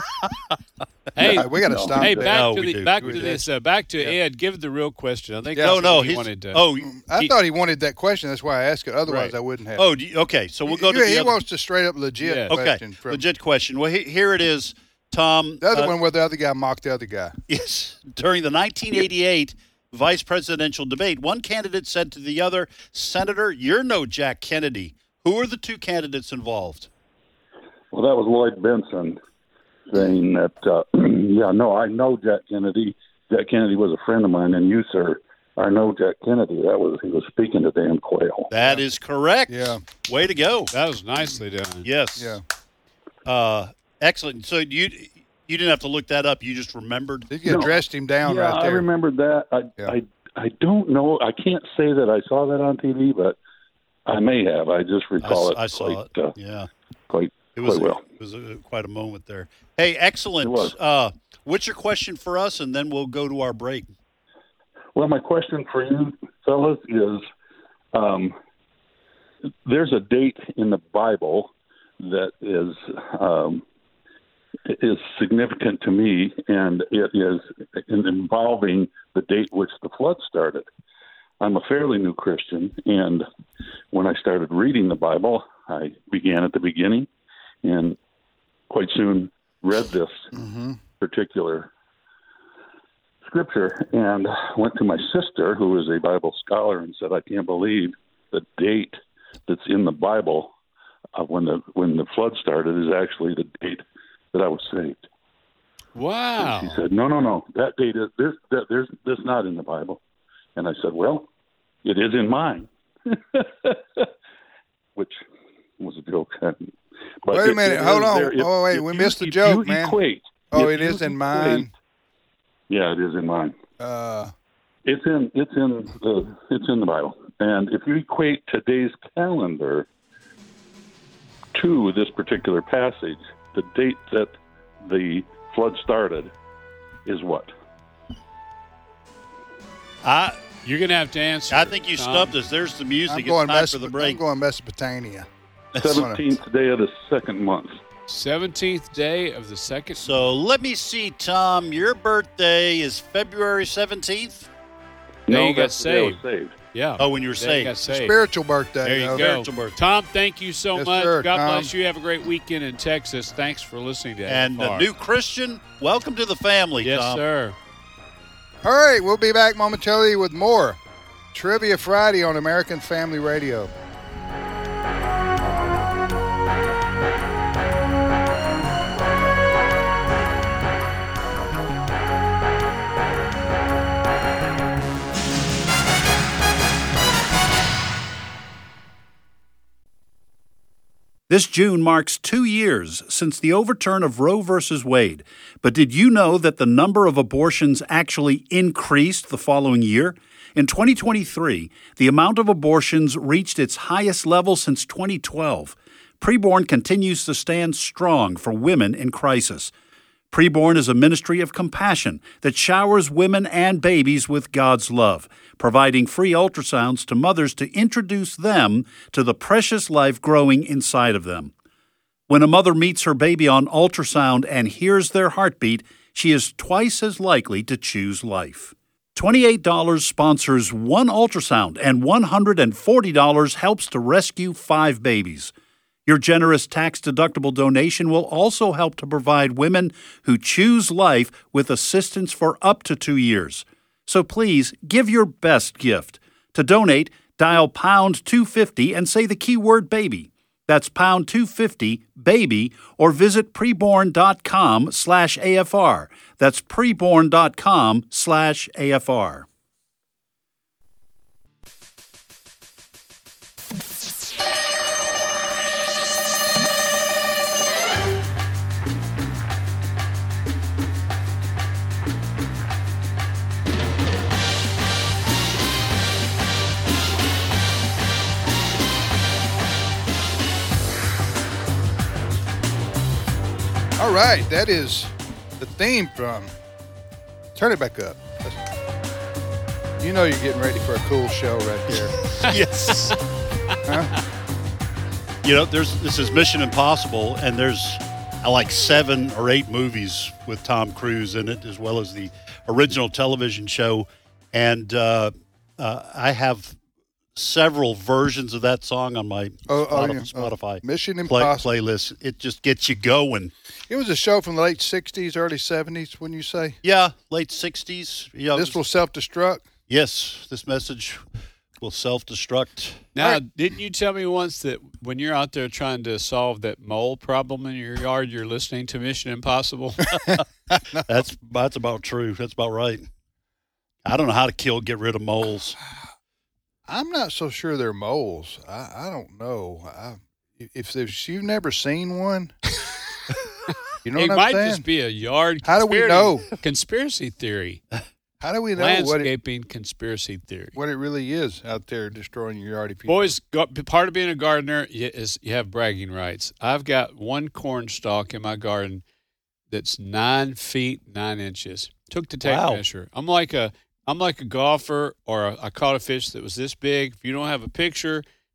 [SPEAKER 5] Hey,
[SPEAKER 4] We got to stop.
[SPEAKER 5] hey,
[SPEAKER 4] that.
[SPEAKER 3] No, we do.
[SPEAKER 5] back
[SPEAKER 4] We
[SPEAKER 5] to
[SPEAKER 4] do.
[SPEAKER 5] this. Back to Ed. Give the real question. I think
[SPEAKER 4] Yeah.
[SPEAKER 5] that's
[SPEAKER 3] No,
[SPEAKER 5] what he
[SPEAKER 3] he's
[SPEAKER 5] wanted to.
[SPEAKER 4] I thought he wanted that question. That's why I asked it. Otherwise,
[SPEAKER 5] Right.
[SPEAKER 4] I wouldn't have.
[SPEAKER 3] okay. So we'll go to
[SPEAKER 4] He
[SPEAKER 3] the other.
[SPEAKER 4] wants to straight up legit
[SPEAKER 5] Yeah.
[SPEAKER 3] Okay,
[SPEAKER 4] question. From
[SPEAKER 3] legit question. Well, here it is, Tom.
[SPEAKER 4] the other one where the other guy mocked the other guy.
[SPEAKER 3] Yes. During the 1988 vice presidential debate, one candidate said to the other, "Senator, you're no Jack Kennedy." Who are the two candidates involved?
[SPEAKER 8] Well, that was Lloyd Benson saying that, I know Jack Kennedy. Jack Kennedy was a friend of mine, and you, sir, I know Jack Kennedy. He was speaking to Dan Quayle.
[SPEAKER 3] That is correct.
[SPEAKER 4] Yeah.
[SPEAKER 3] Way to go.
[SPEAKER 5] That was nicely done.
[SPEAKER 3] Yes.
[SPEAKER 4] Yeah.
[SPEAKER 3] Excellent. So you didn't have to look that up. You just remembered.
[SPEAKER 4] You dressed him down
[SPEAKER 8] Yeah,
[SPEAKER 4] right
[SPEAKER 8] I
[SPEAKER 4] there.
[SPEAKER 8] remembered that. I don't know. I can't say that I saw that on TV, but I may have. I just recall
[SPEAKER 3] I
[SPEAKER 8] it.
[SPEAKER 3] saw
[SPEAKER 8] quite,
[SPEAKER 3] it. Yeah.
[SPEAKER 8] Quite,
[SPEAKER 3] It was
[SPEAKER 8] quite well.
[SPEAKER 3] It was quite a moment there. Hey, excellent.
[SPEAKER 8] It was.
[SPEAKER 3] What's your question for us, and then we'll go to our break.
[SPEAKER 8] Well, my question for you fellas is, there's a date in the Bible that is significant to me, and it is involving the date which the flood started. I'm a fairly new Christian, and when I started reading the Bible, I began at the beginning and quite soon read this particular scripture and went to my sister, who is a Bible scholar, and said, I can't believe the date that's in the Bible of when the flood started is actually the date that I was saved.
[SPEAKER 5] Wow.
[SPEAKER 8] And she said, no, that date is there's not in the Bible. And I said, well, it is in mine, which was a joke. But
[SPEAKER 4] wait a minute, hold on. Wait, we missed the joke, man. It is in mine.
[SPEAKER 8] Yeah, it is in mine. It's in the Bible. And if you equate today's calendar to this particular passage, the date that the flood started is what?
[SPEAKER 5] You're going to have to answer.
[SPEAKER 3] I think you stumped us. There's the music.
[SPEAKER 4] I'm going,
[SPEAKER 3] it's time for the break.
[SPEAKER 4] I'm going Mesopotamia.
[SPEAKER 8] 17th day of the second month.
[SPEAKER 5] 17th day of the second.
[SPEAKER 3] So let me see, Tom. Your birthday is February 17th?
[SPEAKER 5] No, you got
[SPEAKER 8] that's the day I was
[SPEAKER 5] saved.
[SPEAKER 8] saved.
[SPEAKER 5] Yeah.
[SPEAKER 3] Oh, when you were saved.
[SPEAKER 5] Got saved.
[SPEAKER 4] Spiritual birthday.
[SPEAKER 5] There you go.
[SPEAKER 3] Spiritual birthday.
[SPEAKER 5] Tom, thank you so
[SPEAKER 4] Yes,
[SPEAKER 5] much.
[SPEAKER 4] sir,
[SPEAKER 5] God
[SPEAKER 4] Tom.
[SPEAKER 5] bless you. Have a great weekend in Texas. Thanks for listening to
[SPEAKER 3] And
[SPEAKER 5] FR.
[SPEAKER 3] a new Christian, welcome to the family,
[SPEAKER 5] Yes,
[SPEAKER 3] Tom.
[SPEAKER 5] sir.
[SPEAKER 4] All right, we'll be back momentarily with more Trivia Friday on American Family Radio.
[SPEAKER 9] This June marks 2 years since the overturn of Roe v. Wade. But did you know that the number of abortions actually increased the following year? In 2023, the amount of abortions reached its highest level since 2012. Preborn continues to stand strong for women in crisis. Preborn is a ministry of compassion that showers women and babies with God's love, providing free ultrasounds to mothers to introduce them to the precious life growing inside of them. When a mother meets her baby on ultrasound and hears their heartbeat, she is twice as likely to choose life. $28 sponsors one ultrasound, and $140 helps to rescue 5 babies. Your generous tax-deductible donation will also help to provide women who choose life with assistance for up to 2 years. So please give your best gift. To donate, dial pound 250 and say the keyword baby. That's pound 250 baby, or visit preborn.com/AFR. That's preborn.com/AFR.
[SPEAKER 4] All right, that is the theme from. Turn it back up. You know you're getting ready for a cool show right there.
[SPEAKER 3] Yes.
[SPEAKER 4] Huh?
[SPEAKER 3] You know, this is Mission Impossible, and there's like 7 or 8 movies with Tom Cruise in it, as well as the original television show. And I have several versions of that song on my Spotify
[SPEAKER 4] Mission Impossible
[SPEAKER 3] playlist. It just gets you going.
[SPEAKER 4] It was a show from the late 60s, early 70s, wouldn't you say?
[SPEAKER 3] Yeah, late 60s. Yeah,
[SPEAKER 4] this will self-destruct?
[SPEAKER 3] Yes, this message will self-destruct.
[SPEAKER 5] Now, didn't you tell me once that when you're out there trying to solve that mole problem in your yard, you're listening to Mission Impossible?
[SPEAKER 3] No. That's about true. That's about right. I don't know how to get rid of moles.
[SPEAKER 4] I'm not so sure they're moles. I don't know. If you've never seen one, you know
[SPEAKER 5] it
[SPEAKER 4] what I'm
[SPEAKER 5] might
[SPEAKER 4] saying?
[SPEAKER 5] just be a yard.
[SPEAKER 4] How do we know?
[SPEAKER 5] Conspiracy theory.
[SPEAKER 4] How do we know
[SPEAKER 5] Landscaping conspiracy theory.
[SPEAKER 4] What it really is out there destroying your yard? If you
[SPEAKER 5] Boys, part of being a gardener is you have bragging rights. I've got one corn stalk in my garden that's 9 feet 9 inches. Took the tape measure. I'm like a golfer, or I caught a fish that was this big. If you don't have a picture,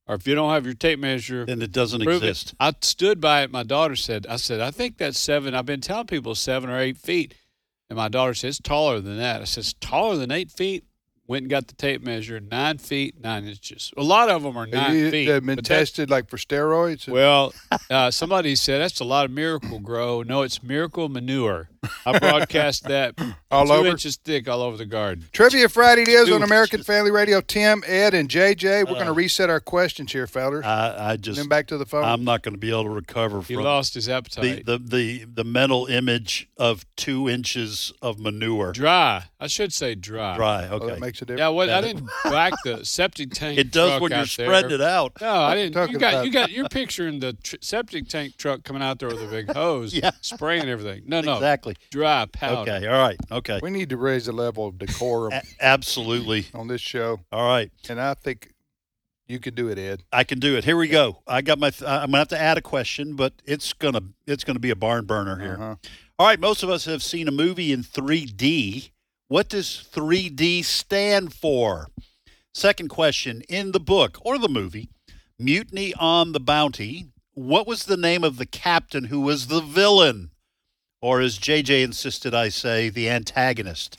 [SPEAKER 5] or if you don't have your tape measure,
[SPEAKER 3] then it doesn't
[SPEAKER 5] prove it.
[SPEAKER 3] exist.
[SPEAKER 5] I stood by it. My daughter said, I think that's 7. I've been telling people 7 or 8 feet. And my daughter said, it's taller than that. I said, it's taller than 8 feet? Went and got the tape measure, 9 feet, 9 inches. A lot of them are 9 feet.
[SPEAKER 4] They've been tested like for steroids?
[SPEAKER 5] Well, somebody said, that's a lot of Miracle Grow. No, it's Miracle Manure. I broadcast that
[SPEAKER 4] all
[SPEAKER 5] 2
[SPEAKER 4] over?
[SPEAKER 5] inches thick all over the garden.
[SPEAKER 4] Trivia Friday it is
[SPEAKER 5] 2
[SPEAKER 4] on American
[SPEAKER 5] inches.
[SPEAKER 4] Family Radio. Tim, Ed, and JJ. We're going to reset our questions here, fellas.
[SPEAKER 3] I just
[SPEAKER 4] then back to the phone.
[SPEAKER 3] I'm not going to be able to recover
[SPEAKER 5] He
[SPEAKER 3] from
[SPEAKER 5] lost his appetite.
[SPEAKER 3] the mental image of 2 inches of manure.
[SPEAKER 5] Dry. I should say dry.
[SPEAKER 3] Dry.
[SPEAKER 4] Oh,
[SPEAKER 3] Okay.
[SPEAKER 4] that makes a difference.
[SPEAKER 5] Yeah, well, I didn't back the septic tank.
[SPEAKER 3] It does
[SPEAKER 5] truck
[SPEAKER 3] when you're
[SPEAKER 5] out there.
[SPEAKER 3] spreading it out.
[SPEAKER 5] No, I didn't.
[SPEAKER 4] talking
[SPEAKER 5] You're picturing the septic tank truck coming out there with a big hose,
[SPEAKER 3] Yeah.
[SPEAKER 5] spraying everything. No,
[SPEAKER 3] Exactly.
[SPEAKER 5] dry powder.
[SPEAKER 3] Okay. All right. Okay.
[SPEAKER 4] We need to raise the level of decorum
[SPEAKER 3] Absolutely.
[SPEAKER 4] on this show,
[SPEAKER 3] All right.
[SPEAKER 4] and I think you could do it, Ed.
[SPEAKER 3] I can do it. Here we go. I got my. I'm gonna have to add a question, but it's gonna be a barn burner here.
[SPEAKER 4] Uh-huh.
[SPEAKER 3] All right. Most of us have seen a movie in 3D. What does 3D stand for? Second question: in the book or the movie, Mutiny on the Bounty, what was the name of the captain who was the villain, or as JJ insisted I say, the antagonist?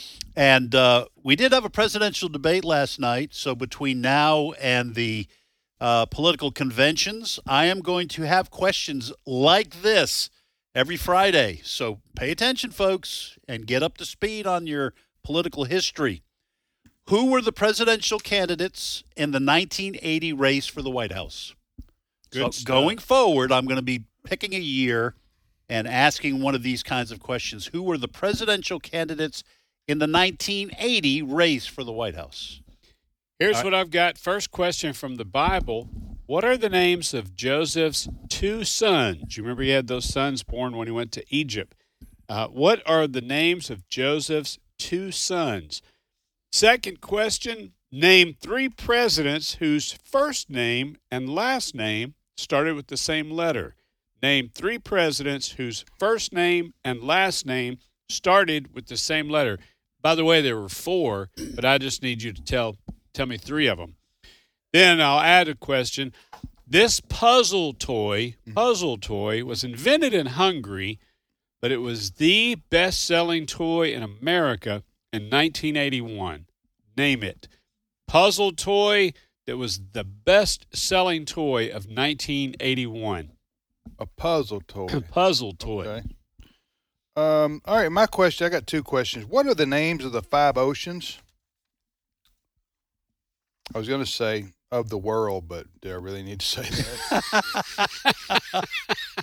[SPEAKER 3] And we did have a presidential debate last night, so between now and the political conventions, I am going to have questions like this every Friday. So pay attention, folks, and get up to speed on your political history. Who were the presidential candidates in the 1980 race for the White House?
[SPEAKER 5] Good
[SPEAKER 3] So
[SPEAKER 5] stuff.
[SPEAKER 3] going forward, I'm going to be picking a year and asking one of these kinds of questions. Who were the presidential candidates in the 1980 race for the White House?
[SPEAKER 5] Here's what I've got. First question from the Bible. What are the names of Joseph's 2 sons? You remember he had those sons born when he went to Egypt. What are the names of Joseph's 2 sons? Second question, name 3 presidents whose first name and last name started with the same letter. Name 3 presidents whose first name and last name started with the same letter. By the way, there were 4, but I just need you to tell me 3 of them. Then I'll add a question. This puzzle toy was invented in Hungary, but it was the best-selling toy in America in 1981. Name it. Puzzle toy that was the best-selling toy of 1981.
[SPEAKER 4] A puzzle toy.
[SPEAKER 5] Puzzle toy.
[SPEAKER 4] Okay. All right, my question, I got 2 questions. What are the names of the 5 oceans? I was going to say of the world, but do I really need to say that?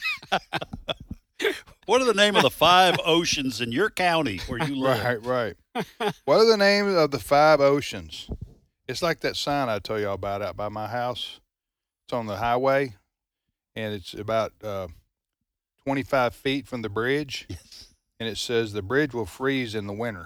[SPEAKER 3] What are the name of the 5 oceans in your county where you live?
[SPEAKER 4] Right. What are the names of the 5 oceans? It's like that sign I told y'all about out by my house. It's on the highway, and it's about 25 feet from the bridge.
[SPEAKER 3] Yes.
[SPEAKER 4] And it says the bridge will freeze in the winter.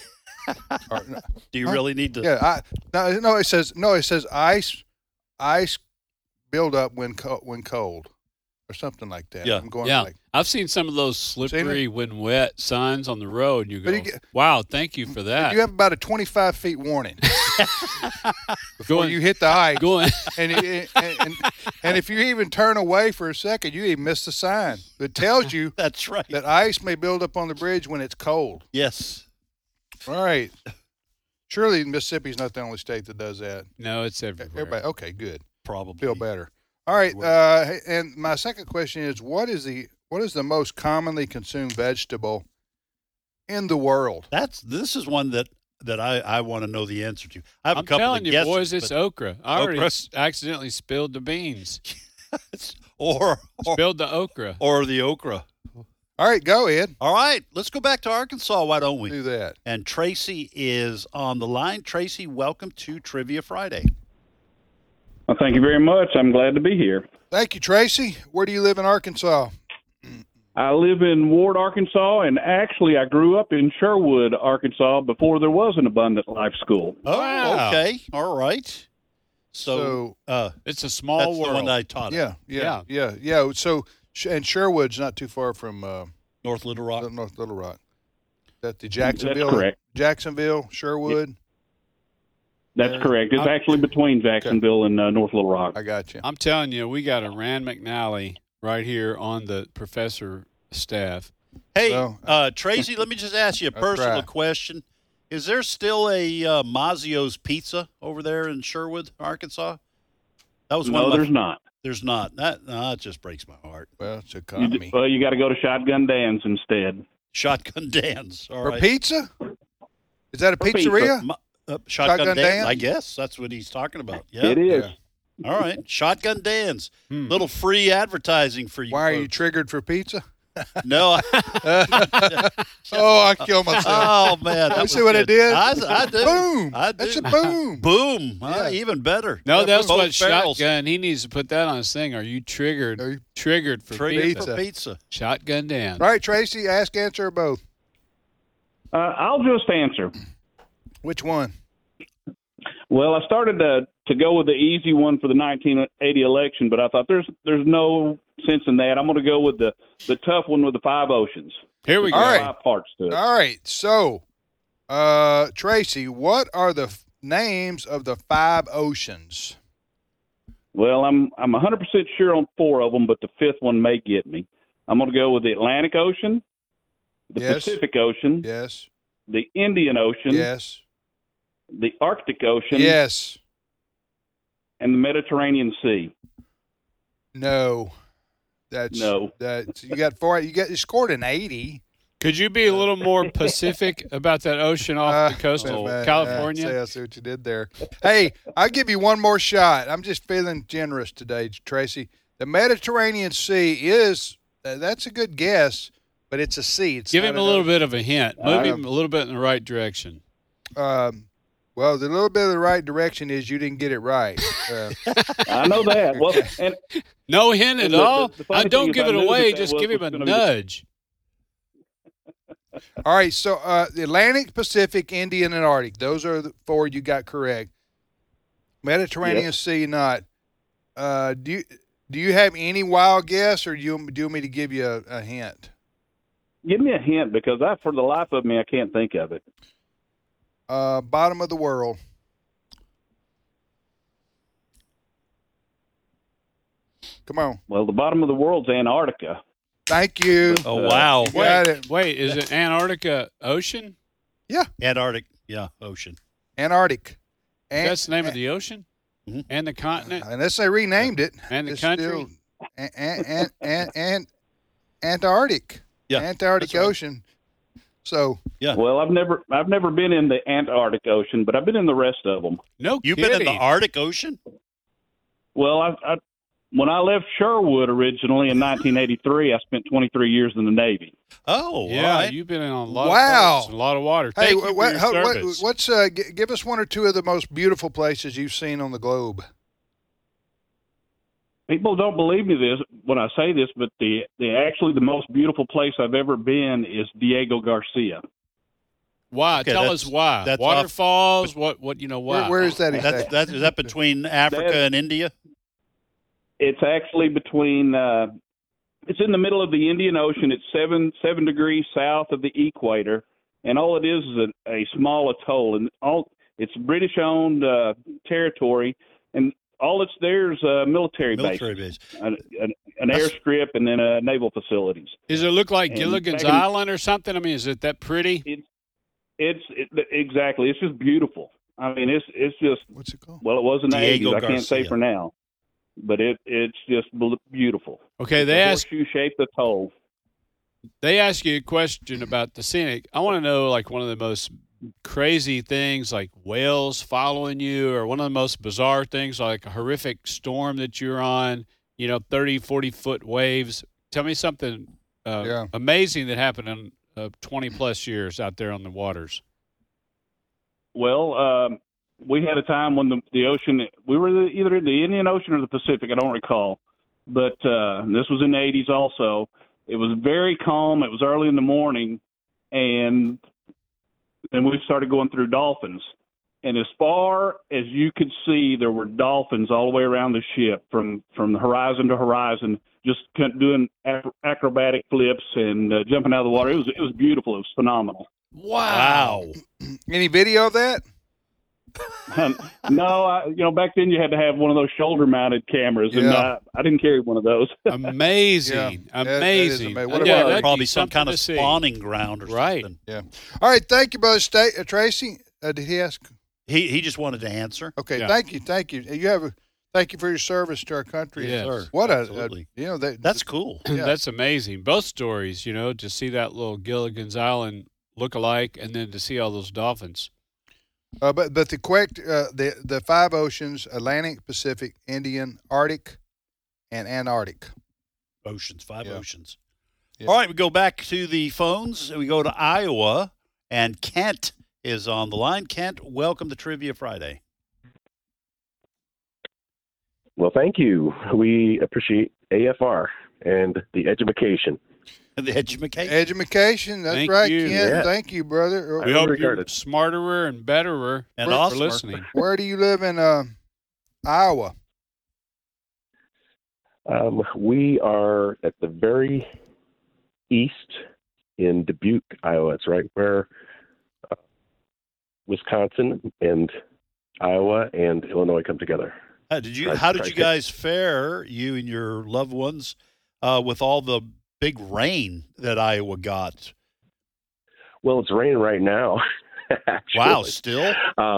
[SPEAKER 3] Do you really need to?
[SPEAKER 4] Yeah, it says ice build up when cold, or something like that.
[SPEAKER 3] Yeah.
[SPEAKER 4] I'm going
[SPEAKER 5] Yeah,
[SPEAKER 4] like,
[SPEAKER 5] I've seen some of those slippery when wet signs on the road. You go, wow, thank you for that.
[SPEAKER 4] you have about a 25 feet warning before
[SPEAKER 5] Going-
[SPEAKER 4] you hit the ice.
[SPEAKER 5] Going,
[SPEAKER 4] And if you even turn away for a second, you even miss the sign that tells you
[SPEAKER 3] That's right.
[SPEAKER 4] that ice may build up on the bridge when it's cold.
[SPEAKER 3] Yes.
[SPEAKER 4] All right. Surely Mississippi's not the only state that does that.
[SPEAKER 5] no, it's everywhere.
[SPEAKER 4] Everybody, okay, good.
[SPEAKER 3] Probably.
[SPEAKER 4] Feel better. All right. And my second question is, what is the most commonly consumed vegetable in the world?
[SPEAKER 3] This is one that I want to know the answer to. I have
[SPEAKER 5] I'm
[SPEAKER 3] a couple
[SPEAKER 5] telling
[SPEAKER 3] of
[SPEAKER 5] you,
[SPEAKER 3] guesses,
[SPEAKER 5] boys, it's
[SPEAKER 3] but-
[SPEAKER 5] okra. I already
[SPEAKER 3] Okra?
[SPEAKER 5] accidentally spilled the beans.
[SPEAKER 3] or
[SPEAKER 5] Spilled the okra.
[SPEAKER 3] or the okra.
[SPEAKER 4] All right, go, Ed.
[SPEAKER 3] All right, let's go back to Arkansas. Why don't we?
[SPEAKER 4] Do that.
[SPEAKER 3] And Tracy is on the line. Tracy, welcome to Trivia Friday.
[SPEAKER 10] Well, thank you very much. I'm glad to be here.
[SPEAKER 4] Thank you, Tracy. Where do you live in Arkansas?
[SPEAKER 10] I live in Ward, Arkansas, and actually I grew up in Sherwood, Arkansas, before there was an Abundant Life School.
[SPEAKER 3] Oh,
[SPEAKER 5] Wow.
[SPEAKER 3] okay. All right. So
[SPEAKER 5] It's a small
[SPEAKER 3] that's
[SPEAKER 5] world.
[SPEAKER 3] the one I taught at.
[SPEAKER 4] Yeah. So, and Sherwood's not too far from
[SPEAKER 3] North Little Rock.
[SPEAKER 4] North Little Rock. That the Jacksonville,
[SPEAKER 10] That's correct.
[SPEAKER 4] Jacksonville, Sherwood.
[SPEAKER 10] That's correct. It's actually between Jacksonville and North Little Rock.
[SPEAKER 4] I got you.
[SPEAKER 5] I'm telling you, we got a Rand McNally right here on the professor staff.
[SPEAKER 3] Hey,
[SPEAKER 4] Well,
[SPEAKER 3] Tracy, let me just ask you a
[SPEAKER 4] That's
[SPEAKER 3] personal
[SPEAKER 4] right.
[SPEAKER 3] question. Is there still a Mazzio's Pizza over there in Sherwood, Arkansas? That was one
[SPEAKER 10] No,
[SPEAKER 3] of my,
[SPEAKER 10] there's not.
[SPEAKER 3] There's not. That just breaks my heart.
[SPEAKER 4] Well, it's economy.
[SPEAKER 10] You got to go to Shotgun Dan's instead.
[SPEAKER 3] Shotgun Dan's. All
[SPEAKER 4] For
[SPEAKER 3] right.
[SPEAKER 4] pizza? Is that a
[SPEAKER 10] For pizza.
[SPEAKER 4] pizzeria?
[SPEAKER 3] Shotgun
[SPEAKER 4] Shotgun
[SPEAKER 3] Dan's?
[SPEAKER 4] Dan?
[SPEAKER 3] I guess that's what he's talking about. Yeah.
[SPEAKER 10] It is.
[SPEAKER 4] Yeah.
[SPEAKER 3] All right. Shotgun Dan's. Little free advertising for you.
[SPEAKER 4] Why are you
[SPEAKER 3] folks.
[SPEAKER 4] triggered for pizza?
[SPEAKER 3] No.
[SPEAKER 4] Oh, I killed myself.
[SPEAKER 3] Oh, man.
[SPEAKER 4] You
[SPEAKER 3] That
[SPEAKER 4] see
[SPEAKER 3] was
[SPEAKER 4] what I
[SPEAKER 3] good.
[SPEAKER 4] did?
[SPEAKER 3] I do.
[SPEAKER 4] Boom.
[SPEAKER 3] I do.
[SPEAKER 4] That's a boom.
[SPEAKER 3] Boom.
[SPEAKER 4] Yeah.
[SPEAKER 3] Even better.
[SPEAKER 5] No,
[SPEAKER 3] Yeah,
[SPEAKER 5] that's
[SPEAKER 3] for
[SPEAKER 5] what
[SPEAKER 3] both barrels.
[SPEAKER 5] Shotgun. He needs to put that on his thing. Are you triggered?
[SPEAKER 4] Are you-
[SPEAKER 5] Triggered for
[SPEAKER 3] Triggered
[SPEAKER 5] pizza?
[SPEAKER 3] for pizza.
[SPEAKER 5] Shotgun Dan.
[SPEAKER 4] All right, Tracy, ask, answer, or both.
[SPEAKER 10] I'll just answer.
[SPEAKER 4] Which one?
[SPEAKER 10] Well, I started to go with the easy one for the 1980 election, but I thought there's no sense in that. I'm going to go with the tough one with the 5 oceans.
[SPEAKER 5] Here we go.
[SPEAKER 4] All right.
[SPEAKER 10] 5 parts to it.
[SPEAKER 4] All right. So, Tracy, what are the names of the 5 oceans?
[SPEAKER 10] Well, I'm 100% sure on 4 of them, but the 5th one may get me. I'm going to go with the Atlantic Ocean, the
[SPEAKER 4] Yes.
[SPEAKER 10] Pacific Ocean,
[SPEAKER 4] Yes.
[SPEAKER 10] the Indian Ocean,
[SPEAKER 4] Yes.
[SPEAKER 10] the Arctic Ocean,
[SPEAKER 4] Yes.
[SPEAKER 10] and the Mediterranean Sea.
[SPEAKER 4] No. That's
[SPEAKER 10] No.
[SPEAKER 4] That you got 4. You scored an 80.
[SPEAKER 5] Could you be a little more Pacific about that ocean off the coast of California?
[SPEAKER 4] I see what you did there. Hey, I'll give you one more shot. I'm just feeling generous today, Tracy. The Mediterranean Sea is that's a good guess, but it's a sea. It's
[SPEAKER 5] Give
[SPEAKER 4] not
[SPEAKER 5] him a
[SPEAKER 4] an
[SPEAKER 5] little
[SPEAKER 4] ocean.
[SPEAKER 5] bit of a hint. Move him a little bit in the right direction.
[SPEAKER 4] Well, the little bit of the right direction is you didn't get it right.
[SPEAKER 10] I know that. Well, and
[SPEAKER 5] No hint at
[SPEAKER 10] the-
[SPEAKER 5] all.
[SPEAKER 10] the funny
[SPEAKER 5] Don't
[SPEAKER 10] thing
[SPEAKER 5] give
[SPEAKER 10] is
[SPEAKER 5] it
[SPEAKER 10] I knew
[SPEAKER 5] away.
[SPEAKER 10] that
[SPEAKER 5] Just
[SPEAKER 10] was
[SPEAKER 5] give him a
[SPEAKER 10] gonna be-
[SPEAKER 5] nudge.
[SPEAKER 4] All right, so the Atlantic, Pacific, Indian, and Arctic. Those are the 4 you got correct. Mediterranean Sea, not. Do you have any wild guess, or do you want me to give you a hint?
[SPEAKER 10] give me a hint because for the life of me, I can't think of it.
[SPEAKER 4] Bottom of the world. Come on.
[SPEAKER 10] Well, the bottom of the world's Antarctica.
[SPEAKER 4] Thank you.
[SPEAKER 3] Oh, wow.
[SPEAKER 4] Got it.
[SPEAKER 5] Wait, is it Antarctica Ocean?
[SPEAKER 3] Antarctic. Yeah, ocean.
[SPEAKER 4] Antarctic.
[SPEAKER 5] That's the name of the ocean?
[SPEAKER 3] Mhm.
[SPEAKER 5] And the continent?
[SPEAKER 4] Unless they renamed it.
[SPEAKER 5] And the
[SPEAKER 4] It's
[SPEAKER 5] country?
[SPEAKER 4] still Antarctic.
[SPEAKER 3] Yeah,
[SPEAKER 4] Antarctic
[SPEAKER 3] that's right.
[SPEAKER 4] Ocean. So
[SPEAKER 10] Well, I've never been in the Antarctic Ocean, but I've been in the rest of them.
[SPEAKER 5] No
[SPEAKER 3] You've
[SPEAKER 5] kidding.
[SPEAKER 3] been in the Arctic Ocean?
[SPEAKER 10] Well, when I left Sherwood originally in 1983, I spent 23 years in the Navy.
[SPEAKER 3] Oh,
[SPEAKER 5] Yeah,
[SPEAKER 3] all right.
[SPEAKER 5] you've been in a lot
[SPEAKER 4] Wow.
[SPEAKER 5] of boats, a lot of water.
[SPEAKER 4] hey,
[SPEAKER 5] Thank you for your service.
[SPEAKER 4] what's give us one or two of the most beautiful places you've seen on the globe?
[SPEAKER 10] People don't believe me this when I say this, but the most beautiful place I've ever been is Diego Garcia.
[SPEAKER 5] Why?
[SPEAKER 3] Okay,
[SPEAKER 5] Tell
[SPEAKER 3] that's-
[SPEAKER 5] us why.
[SPEAKER 3] that's
[SPEAKER 5] Waterfalls, why?
[SPEAKER 4] Where is that exactly?
[SPEAKER 3] Is that between Africa and India?
[SPEAKER 10] It's actually between. It's in the middle of the Indian Ocean. It's 7 degrees south of the equator, and all it is a small atoll. And it's British-owned territory, and all it's there is military base, an airstrip, and then naval facilities.
[SPEAKER 5] Does it look like
[SPEAKER 10] And
[SPEAKER 5] Gilligan's
[SPEAKER 10] back in-
[SPEAKER 5] Island or something? I mean, is it that pretty?
[SPEAKER 10] Exactly. It's just beautiful. I mean, it's just.
[SPEAKER 4] What's it called?
[SPEAKER 10] Well, it was in the
[SPEAKER 3] Diego
[SPEAKER 10] 80s. I can't say
[SPEAKER 3] Garcia.
[SPEAKER 10] for now, but it's just beautiful.
[SPEAKER 5] Okay, they ask
[SPEAKER 10] horseshoe-shaped atoll.
[SPEAKER 5] they ask you a question about the scenic. I want to know like one of the most crazy things, like whales following you, or one of the most bizarre things, like a horrific storm that you're on. 30, 40-foot waves. Tell me something amazing that happened in 20 plus years out there on the waters.
[SPEAKER 10] Well, we had a time when the ocean, we were either in the Indian Ocean or the Pacific, I don't recall. But this was in the 80s also. It was very calm. It was early in the morning, and then we started going through dolphins. And as far as you could see, there were dolphins all the way around the ship from the horizon to horizon, just doing acrobatic flips and jumping out of the water. It was beautiful. It was phenomenal.
[SPEAKER 3] Wow.
[SPEAKER 4] Any video of that?
[SPEAKER 10] No, back then you had to have one of those shoulder-mounted cameras, and I didn't carry one of those.
[SPEAKER 5] Amazing.
[SPEAKER 4] Amazing.
[SPEAKER 5] That'd
[SPEAKER 3] probably
[SPEAKER 5] be
[SPEAKER 3] some kind of
[SPEAKER 5] something to see.
[SPEAKER 3] spawning ground or something.
[SPEAKER 4] Yeah. All right. Thank you, Brother Tracy. Did he ask?
[SPEAKER 3] He just wanted to answer.
[SPEAKER 4] Okay.
[SPEAKER 5] Yeah.
[SPEAKER 4] Thank you. Thank you for your service to our country.
[SPEAKER 5] Yes,
[SPEAKER 3] sir.
[SPEAKER 4] What
[SPEAKER 3] Absolutely.
[SPEAKER 4] that's
[SPEAKER 3] cool.
[SPEAKER 4] Yeah.
[SPEAKER 5] That's amazing. Both stories, to see that little Gilligan's Island look-alike, and then to see all those dolphins.
[SPEAKER 4] But the correct the 5 oceans: Atlantic, Pacific, Indian, Arctic, and Antarctic.
[SPEAKER 3] Oceans, 5 oceans.
[SPEAKER 4] Yeah.
[SPEAKER 3] All right, we go back to the phones. We go to Iowa, and Kent is on the line. Kent, welcome to Trivia Friday.
[SPEAKER 11] Well, thank you. We appreciate AFR and the education.
[SPEAKER 3] The education.
[SPEAKER 4] Education. That's
[SPEAKER 5] Thank
[SPEAKER 4] right,
[SPEAKER 5] you.
[SPEAKER 4] Ken.
[SPEAKER 11] Yeah.
[SPEAKER 4] Thank you, brother.
[SPEAKER 5] We hope you're
[SPEAKER 11] regarded.
[SPEAKER 5] smarterer and betterer
[SPEAKER 3] And
[SPEAKER 5] for
[SPEAKER 3] awesomer.
[SPEAKER 5] listening.
[SPEAKER 4] Where do you live in Iowa?
[SPEAKER 11] We are at the very east in Dubuque, Iowa. It's right where Wisconsin and Iowa and Illinois come together.
[SPEAKER 3] How did you guys fare, you and your loved ones, with all the big rain that Iowa got?
[SPEAKER 11] Well, it's raining right now. Actually.
[SPEAKER 3] Wow, still?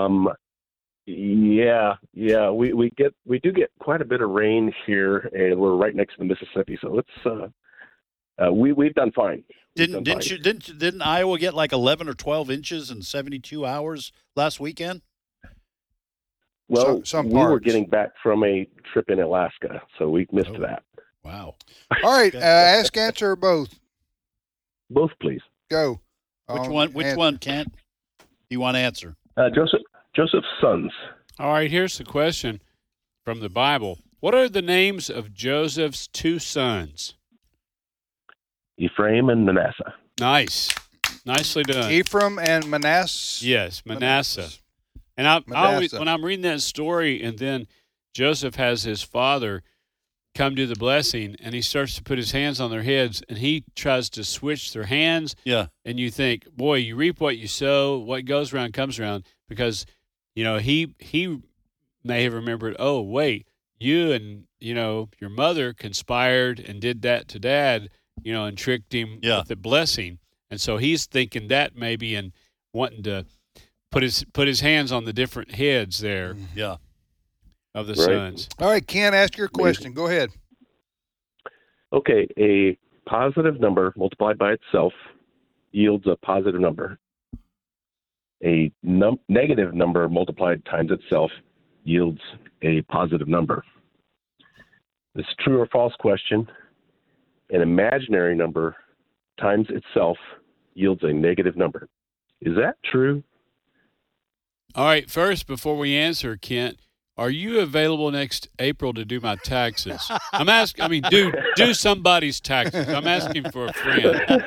[SPEAKER 11] Yeah. We do get quite a bit of rain here, and we're right next to the Mississippi, so it's we've done fine.
[SPEAKER 3] Didn't Iowa get like 11 or 12 inches in 72 hours last weekend?
[SPEAKER 11] Well,
[SPEAKER 4] some
[SPEAKER 11] we were
[SPEAKER 4] parts.
[SPEAKER 11] getting back from a trip in Alaska, so we missed that.
[SPEAKER 3] Wow.
[SPEAKER 4] All right. Ask, answer, or both.
[SPEAKER 11] Both, please.
[SPEAKER 4] Go.
[SPEAKER 3] Which one, Kent? Do you want to answer?
[SPEAKER 11] Joseph's sons.
[SPEAKER 5] All right, here's the question from the Bible. What are the names of Joseph's 2 sons?
[SPEAKER 11] Ephraim and Manasseh.
[SPEAKER 5] Nice. Nicely done.
[SPEAKER 4] Ephraim and Manasseh.
[SPEAKER 5] Yes, Manasseh. And I always, when I'm reading that story, and then Joseph has his father come do the blessing, and he starts to put his hands on their heads, and he tries to switch their hands.
[SPEAKER 3] Yeah.
[SPEAKER 5] And you think, boy, you reap what you sow. What goes around comes around, because he may have remembered, oh, wait, you and your mother conspired and did that to Dad, and tricked him with the blessing, and so he's thinking that maybe and wanting to put his hands on the different heads there.
[SPEAKER 3] Yeah.
[SPEAKER 5] Of the sons.
[SPEAKER 4] All right, Ken, ask your question. Go ahead.
[SPEAKER 11] Okay, a positive number multiplied by itself yields a positive number. A negative number multiplied times itself yields a positive number. This true or false question. An imaginary number times itself yields a negative number. Is that true?
[SPEAKER 5] All right, first, before we answer, Kent, are you available next April to do my taxes? I'm asking, do somebody's taxes. I'm asking for a friend.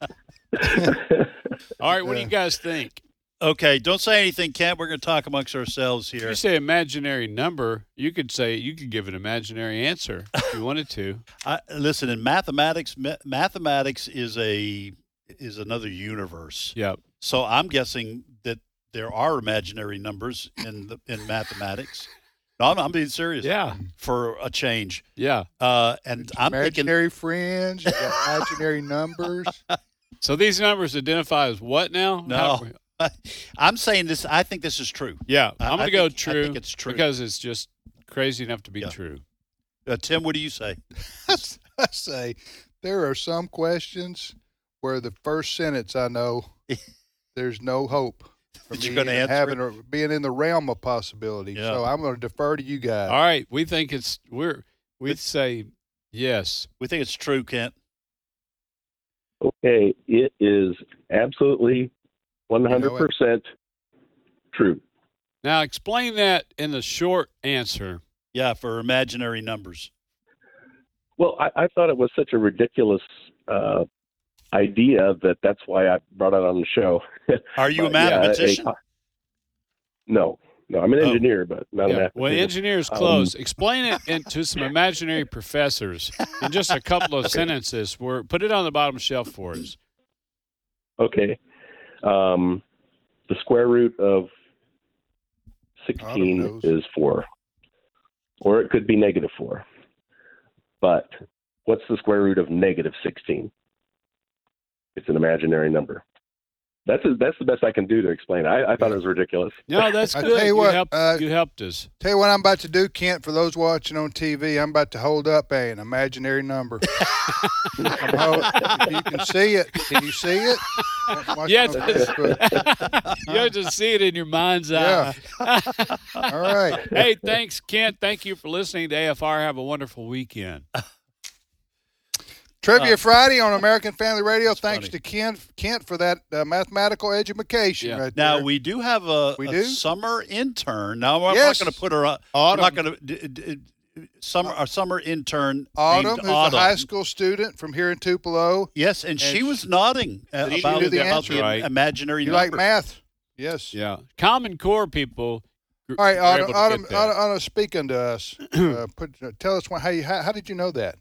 [SPEAKER 5] All right, what do you guys think?
[SPEAKER 3] Okay, don't say anything, Kent. We're going to talk amongst ourselves here.
[SPEAKER 5] If you say imaginary number, you could give an imaginary answer if you wanted to.
[SPEAKER 3] Listen, in mathematics is another universe.
[SPEAKER 5] Yep.
[SPEAKER 3] So I'm guessing that there are imaginary numbers in mathematics. No, I'm being serious.
[SPEAKER 5] Yeah.
[SPEAKER 3] For a change.
[SPEAKER 5] Yeah.
[SPEAKER 3] And I'm
[SPEAKER 4] imaginary friends, you got imaginary numbers.
[SPEAKER 5] So these numbers identify as what now?
[SPEAKER 3] No. I'm saying this. I think this is true.
[SPEAKER 5] Yeah, I'm going to go true.
[SPEAKER 3] I think it's true
[SPEAKER 5] because it's just crazy enough to be true.
[SPEAKER 3] Tim, what do you say?
[SPEAKER 4] I say there are some questions where the first sentence I know there's no hope for me being in the realm of possibility.
[SPEAKER 3] Yeah.
[SPEAKER 4] So I'm going to defer to you guys.
[SPEAKER 5] All right, we think we'd say yes.
[SPEAKER 3] We think it's true, Kent.
[SPEAKER 11] Okay, it is absolutely 100% true.
[SPEAKER 5] Now, explain that in the short answer.
[SPEAKER 3] Yeah, for imaginary numbers.
[SPEAKER 11] Well, I thought it was such a ridiculous idea that's why I brought it on the show.
[SPEAKER 3] Are you a mathematician?
[SPEAKER 11] No, I'm an engineer, but not a mathematician.
[SPEAKER 5] Well, engineer's close. Explain it to some imaginary professors in just a couple of sentences. Put it on the bottom shelf for us.
[SPEAKER 11] Okay. The square root of 16 is 4. Or it could be negative 4. But what's the square root of negative 16? It's an imaginary number. That's the best I can do to explain it. I thought it was ridiculous.
[SPEAKER 5] No, that's good.
[SPEAKER 4] Tell you what,
[SPEAKER 5] you helped us.
[SPEAKER 4] Tell you what I'm about to do, Kent, for those watching on TV, I'm about to hold up an imaginary number. If you can see it. Can you see it?
[SPEAKER 5] You have to see it in your mind's eye.
[SPEAKER 4] All right.
[SPEAKER 5] Hey, thanks, Kent. Thank you for listening to AFR. Have a wonderful weekend.
[SPEAKER 4] Trivia Friday on American Family Radio. Thanks to Kent for that mathematical education right
[SPEAKER 3] now,
[SPEAKER 4] there.
[SPEAKER 3] we do have a summer intern. Now, I'm
[SPEAKER 4] Yes.
[SPEAKER 3] not going to put her on.
[SPEAKER 4] Autumn.
[SPEAKER 3] I'm not going to our summer intern
[SPEAKER 4] Autumn,
[SPEAKER 3] named
[SPEAKER 4] who's
[SPEAKER 3] Autumn.
[SPEAKER 4] a high school student from here in Tupelo.
[SPEAKER 3] Yes, and she was nodding about the imaginary
[SPEAKER 4] You
[SPEAKER 3] number.
[SPEAKER 4] like math? Yes.
[SPEAKER 5] Yeah. Common Core people.
[SPEAKER 4] All right,
[SPEAKER 5] were able to
[SPEAKER 4] Autumn,
[SPEAKER 5] get that.
[SPEAKER 4] Autumn, speaking to us, tell us how did you know that?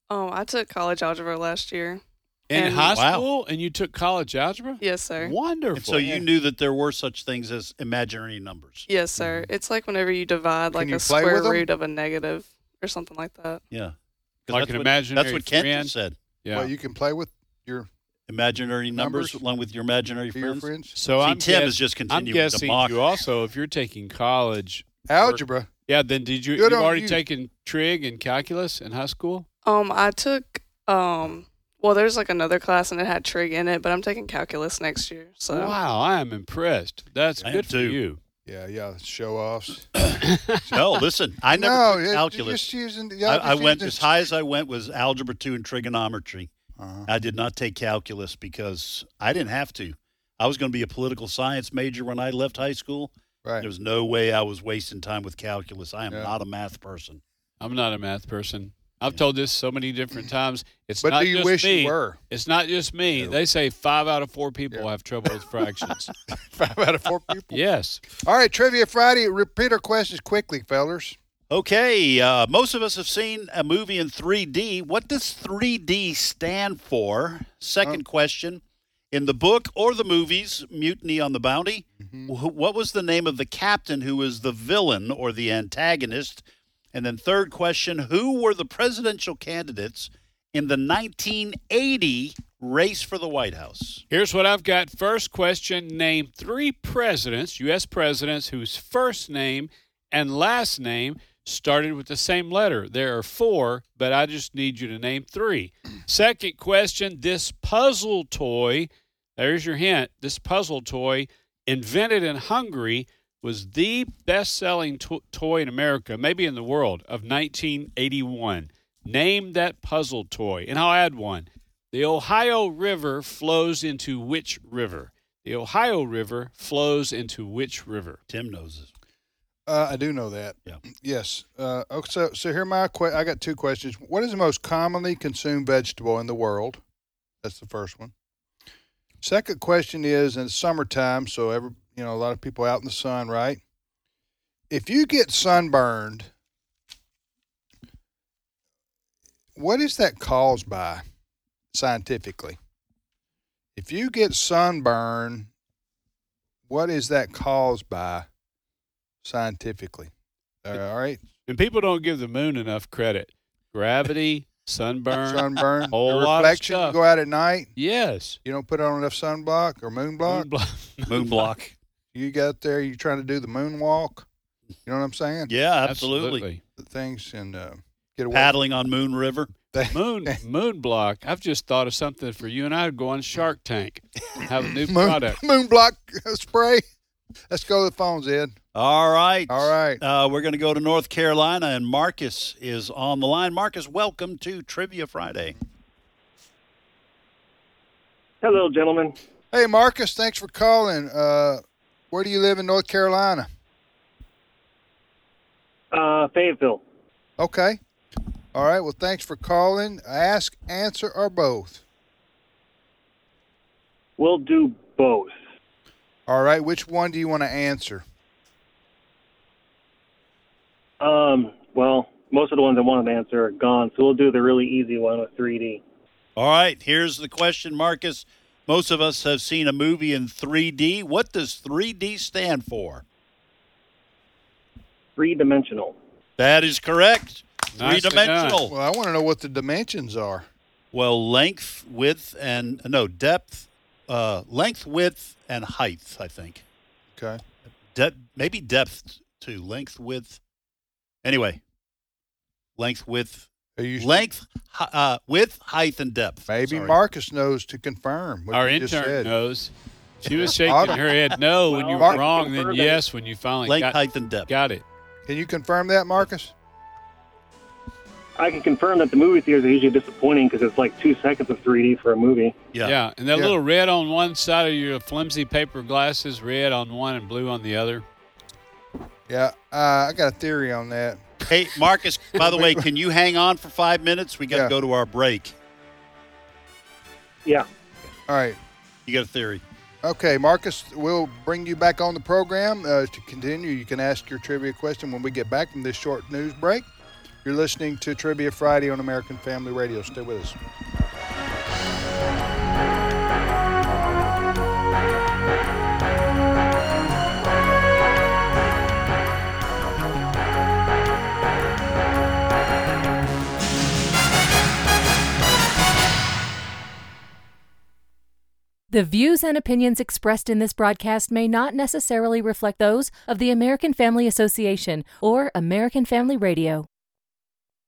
[SPEAKER 12] I took college algebra last year.
[SPEAKER 5] In high school, and you took college algebra?
[SPEAKER 12] Yes, sir.
[SPEAKER 5] Wonderful.
[SPEAKER 3] And so you knew that there were such things as imaginary numbers.
[SPEAKER 12] Yes, sir. It's like whenever you divide like
[SPEAKER 3] you
[SPEAKER 12] a
[SPEAKER 3] play
[SPEAKER 12] square
[SPEAKER 3] with 'em?
[SPEAKER 12] root of a negative or something like that.
[SPEAKER 3] Yeah.
[SPEAKER 5] Like an imaginary
[SPEAKER 3] That's what Kent
[SPEAKER 5] friend?
[SPEAKER 3] just said.
[SPEAKER 5] Yeah.
[SPEAKER 4] Well, you can play with your
[SPEAKER 3] imaginary numbers along with your imaginary
[SPEAKER 4] your
[SPEAKER 3] friends.
[SPEAKER 4] friends.
[SPEAKER 5] So
[SPEAKER 3] See,
[SPEAKER 5] I'm
[SPEAKER 3] Tim
[SPEAKER 5] guess-
[SPEAKER 3] is just
[SPEAKER 5] I'm
[SPEAKER 3] continuing to
[SPEAKER 5] guessing
[SPEAKER 3] mock.
[SPEAKER 5] you also, if you're taking college
[SPEAKER 4] algebra.
[SPEAKER 5] Yeah, then did you?
[SPEAKER 4] Good
[SPEAKER 5] You've
[SPEAKER 4] on
[SPEAKER 5] already
[SPEAKER 4] you.
[SPEAKER 5] taken trig and calculus in high school?
[SPEAKER 12] I took well, there's like another class and it had trig in it, but I'm taking calculus next year. So
[SPEAKER 5] Wow, I am impressed. That's
[SPEAKER 3] I am
[SPEAKER 5] good for
[SPEAKER 3] too.
[SPEAKER 5] you.
[SPEAKER 4] Yeah, show offs.
[SPEAKER 3] No, listen, I never
[SPEAKER 4] No,
[SPEAKER 3] took
[SPEAKER 4] you're
[SPEAKER 3] calculus.
[SPEAKER 4] just using-
[SPEAKER 3] I
[SPEAKER 4] just
[SPEAKER 3] went
[SPEAKER 4] using-
[SPEAKER 3] as high as I went was algebra 2 and trigonometry.
[SPEAKER 4] Uh-huh.
[SPEAKER 3] I did not take calculus because I didn't have to. I was going to be a political science major when I left high school.
[SPEAKER 4] Right.
[SPEAKER 3] There was no way I was wasting time with calculus. I am not a math person.
[SPEAKER 5] I'm not a math person. I've told this so many different times. It's
[SPEAKER 4] But
[SPEAKER 5] not
[SPEAKER 4] do you
[SPEAKER 5] just
[SPEAKER 4] wish you
[SPEAKER 5] me.
[SPEAKER 4] were?
[SPEAKER 5] It's not just me. They say 5 out of 4 people have trouble with fractions.
[SPEAKER 4] 5 out of 4 people?
[SPEAKER 5] Yes.
[SPEAKER 4] All right, Trivia Friday. Repeat our questions quickly, fellers.
[SPEAKER 3] Okay, most of us have seen a movie in 3D. What does 3D stand for? Second question. In the book or the movies, Mutiny on the Bounty, what was the name of the captain who was the villain or the antagonist? And then third question, who were the presidential candidates in the 1980 race for the White House?
[SPEAKER 5] Here's what I've got. First question, name 3 presidents, U.S. presidents, whose first name and last name started with the same letter. There are 4, but I just need you to name 3. Second question, this puzzle toy, there's your hint, this puzzle toy invented in Hungary was the best-selling toy in America, maybe in the world, of 1981. Name that puzzle toy. And I'll add one. The Ohio River flows into which river? The Ohio River flows into which river?
[SPEAKER 3] Tim knows this.
[SPEAKER 4] I do know that.
[SPEAKER 3] Yeah.
[SPEAKER 4] Yes. So here I got 2 questions. What is the most commonly consumed vegetable in the world? That's the first one. Second question is, in summertime, so a lot of people out in the sun, right? If you get sunburned, what is that caused by scientifically? If you get sunburned, what is that caused by scientifically? All right.
[SPEAKER 5] And people don't give the moon enough credit. Gravity, sunburn, whole
[SPEAKER 4] the
[SPEAKER 5] lot of
[SPEAKER 4] reflection.
[SPEAKER 5] stuff.
[SPEAKER 4] You go out at night.
[SPEAKER 5] Yes.
[SPEAKER 4] You don't put on enough sunblock or moon block.
[SPEAKER 3] Moon block.
[SPEAKER 4] You got there. You trying to do the moonwalk. You know what I'm saying?
[SPEAKER 3] Yeah, absolutely.
[SPEAKER 4] The things and get away.
[SPEAKER 3] Paddling on Moon River.
[SPEAKER 5] Moon block. I've just thought of something for you and I to go on Shark Tank. Have a new
[SPEAKER 4] moon,
[SPEAKER 5] product.
[SPEAKER 4] Moon block spray. Let's go to the phones, Ed.
[SPEAKER 3] All right.
[SPEAKER 4] All right.
[SPEAKER 3] We're going to go to North Carolina, and Marcus is on the line. Marcus, welcome to Trivia Friday.
[SPEAKER 6] Hello, gentlemen.
[SPEAKER 4] Hey, Marcus. Thanks for calling. Where do you live in North Carolina?
[SPEAKER 6] Fayetteville.
[SPEAKER 4] Okay. All right. Well, thanks for calling. Ask, answer, or both.
[SPEAKER 6] We'll do both.
[SPEAKER 4] All right. Which one do you want to answer?
[SPEAKER 6] Well, most of the ones I wanted to answer are gone, so we'll do the really easy one with 3D.
[SPEAKER 3] All right. Here's the question, Marcus. Most of us have seen a movie in 3D. What does 3D stand for?
[SPEAKER 13] three-dimensional.
[SPEAKER 3] That is correct.
[SPEAKER 5] Nicely
[SPEAKER 3] Three-dimensional.
[SPEAKER 4] Well, I want to know what the dimensions are.
[SPEAKER 3] Well, length, width, and depth, length, width, and height, I think.
[SPEAKER 4] Okay.
[SPEAKER 3] Maybe depth too. Length, width. Anyway, length, width, width, height, and depth.
[SPEAKER 4] Maybe
[SPEAKER 3] Sorry.
[SPEAKER 4] Marcus knows to confirm what
[SPEAKER 5] Our
[SPEAKER 4] you just
[SPEAKER 5] intern
[SPEAKER 4] said.
[SPEAKER 5] knows. She was shaking her head no when you were wrong, then yes when you finally
[SPEAKER 3] length, height, and depth.
[SPEAKER 5] Got it.
[SPEAKER 4] Can you confirm that, Marcus?
[SPEAKER 13] I can confirm that the movie theaters are usually disappointing because it's like 2 seconds of 3D for a movie.
[SPEAKER 5] Yeah. And that little red on one side of your flimsy paper glasses, red on one and blue on the other.
[SPEAKER 4] Yeah, I got a theory on that.
[SPEAKER 3] Hey, Marcus, by the way, can you hang on for 5 minutes? We got to go to our break.
[SPEAKER 13] Yeah.
[SPEAKER 4] All right.
[SPEAKER 3] You got a theory.
[SPEAKER 4] Okay, Marcus, we'll bring you back on the program to continue. You can ask your trivia question when we get back from this short news break. You're listening to Trivia Friday on American Family Radio. Stay with us.
[SPEAKER 14] The views and opinions expressed in this broadcast may not necessarily reflect those of the American Family Association or American Family Radio.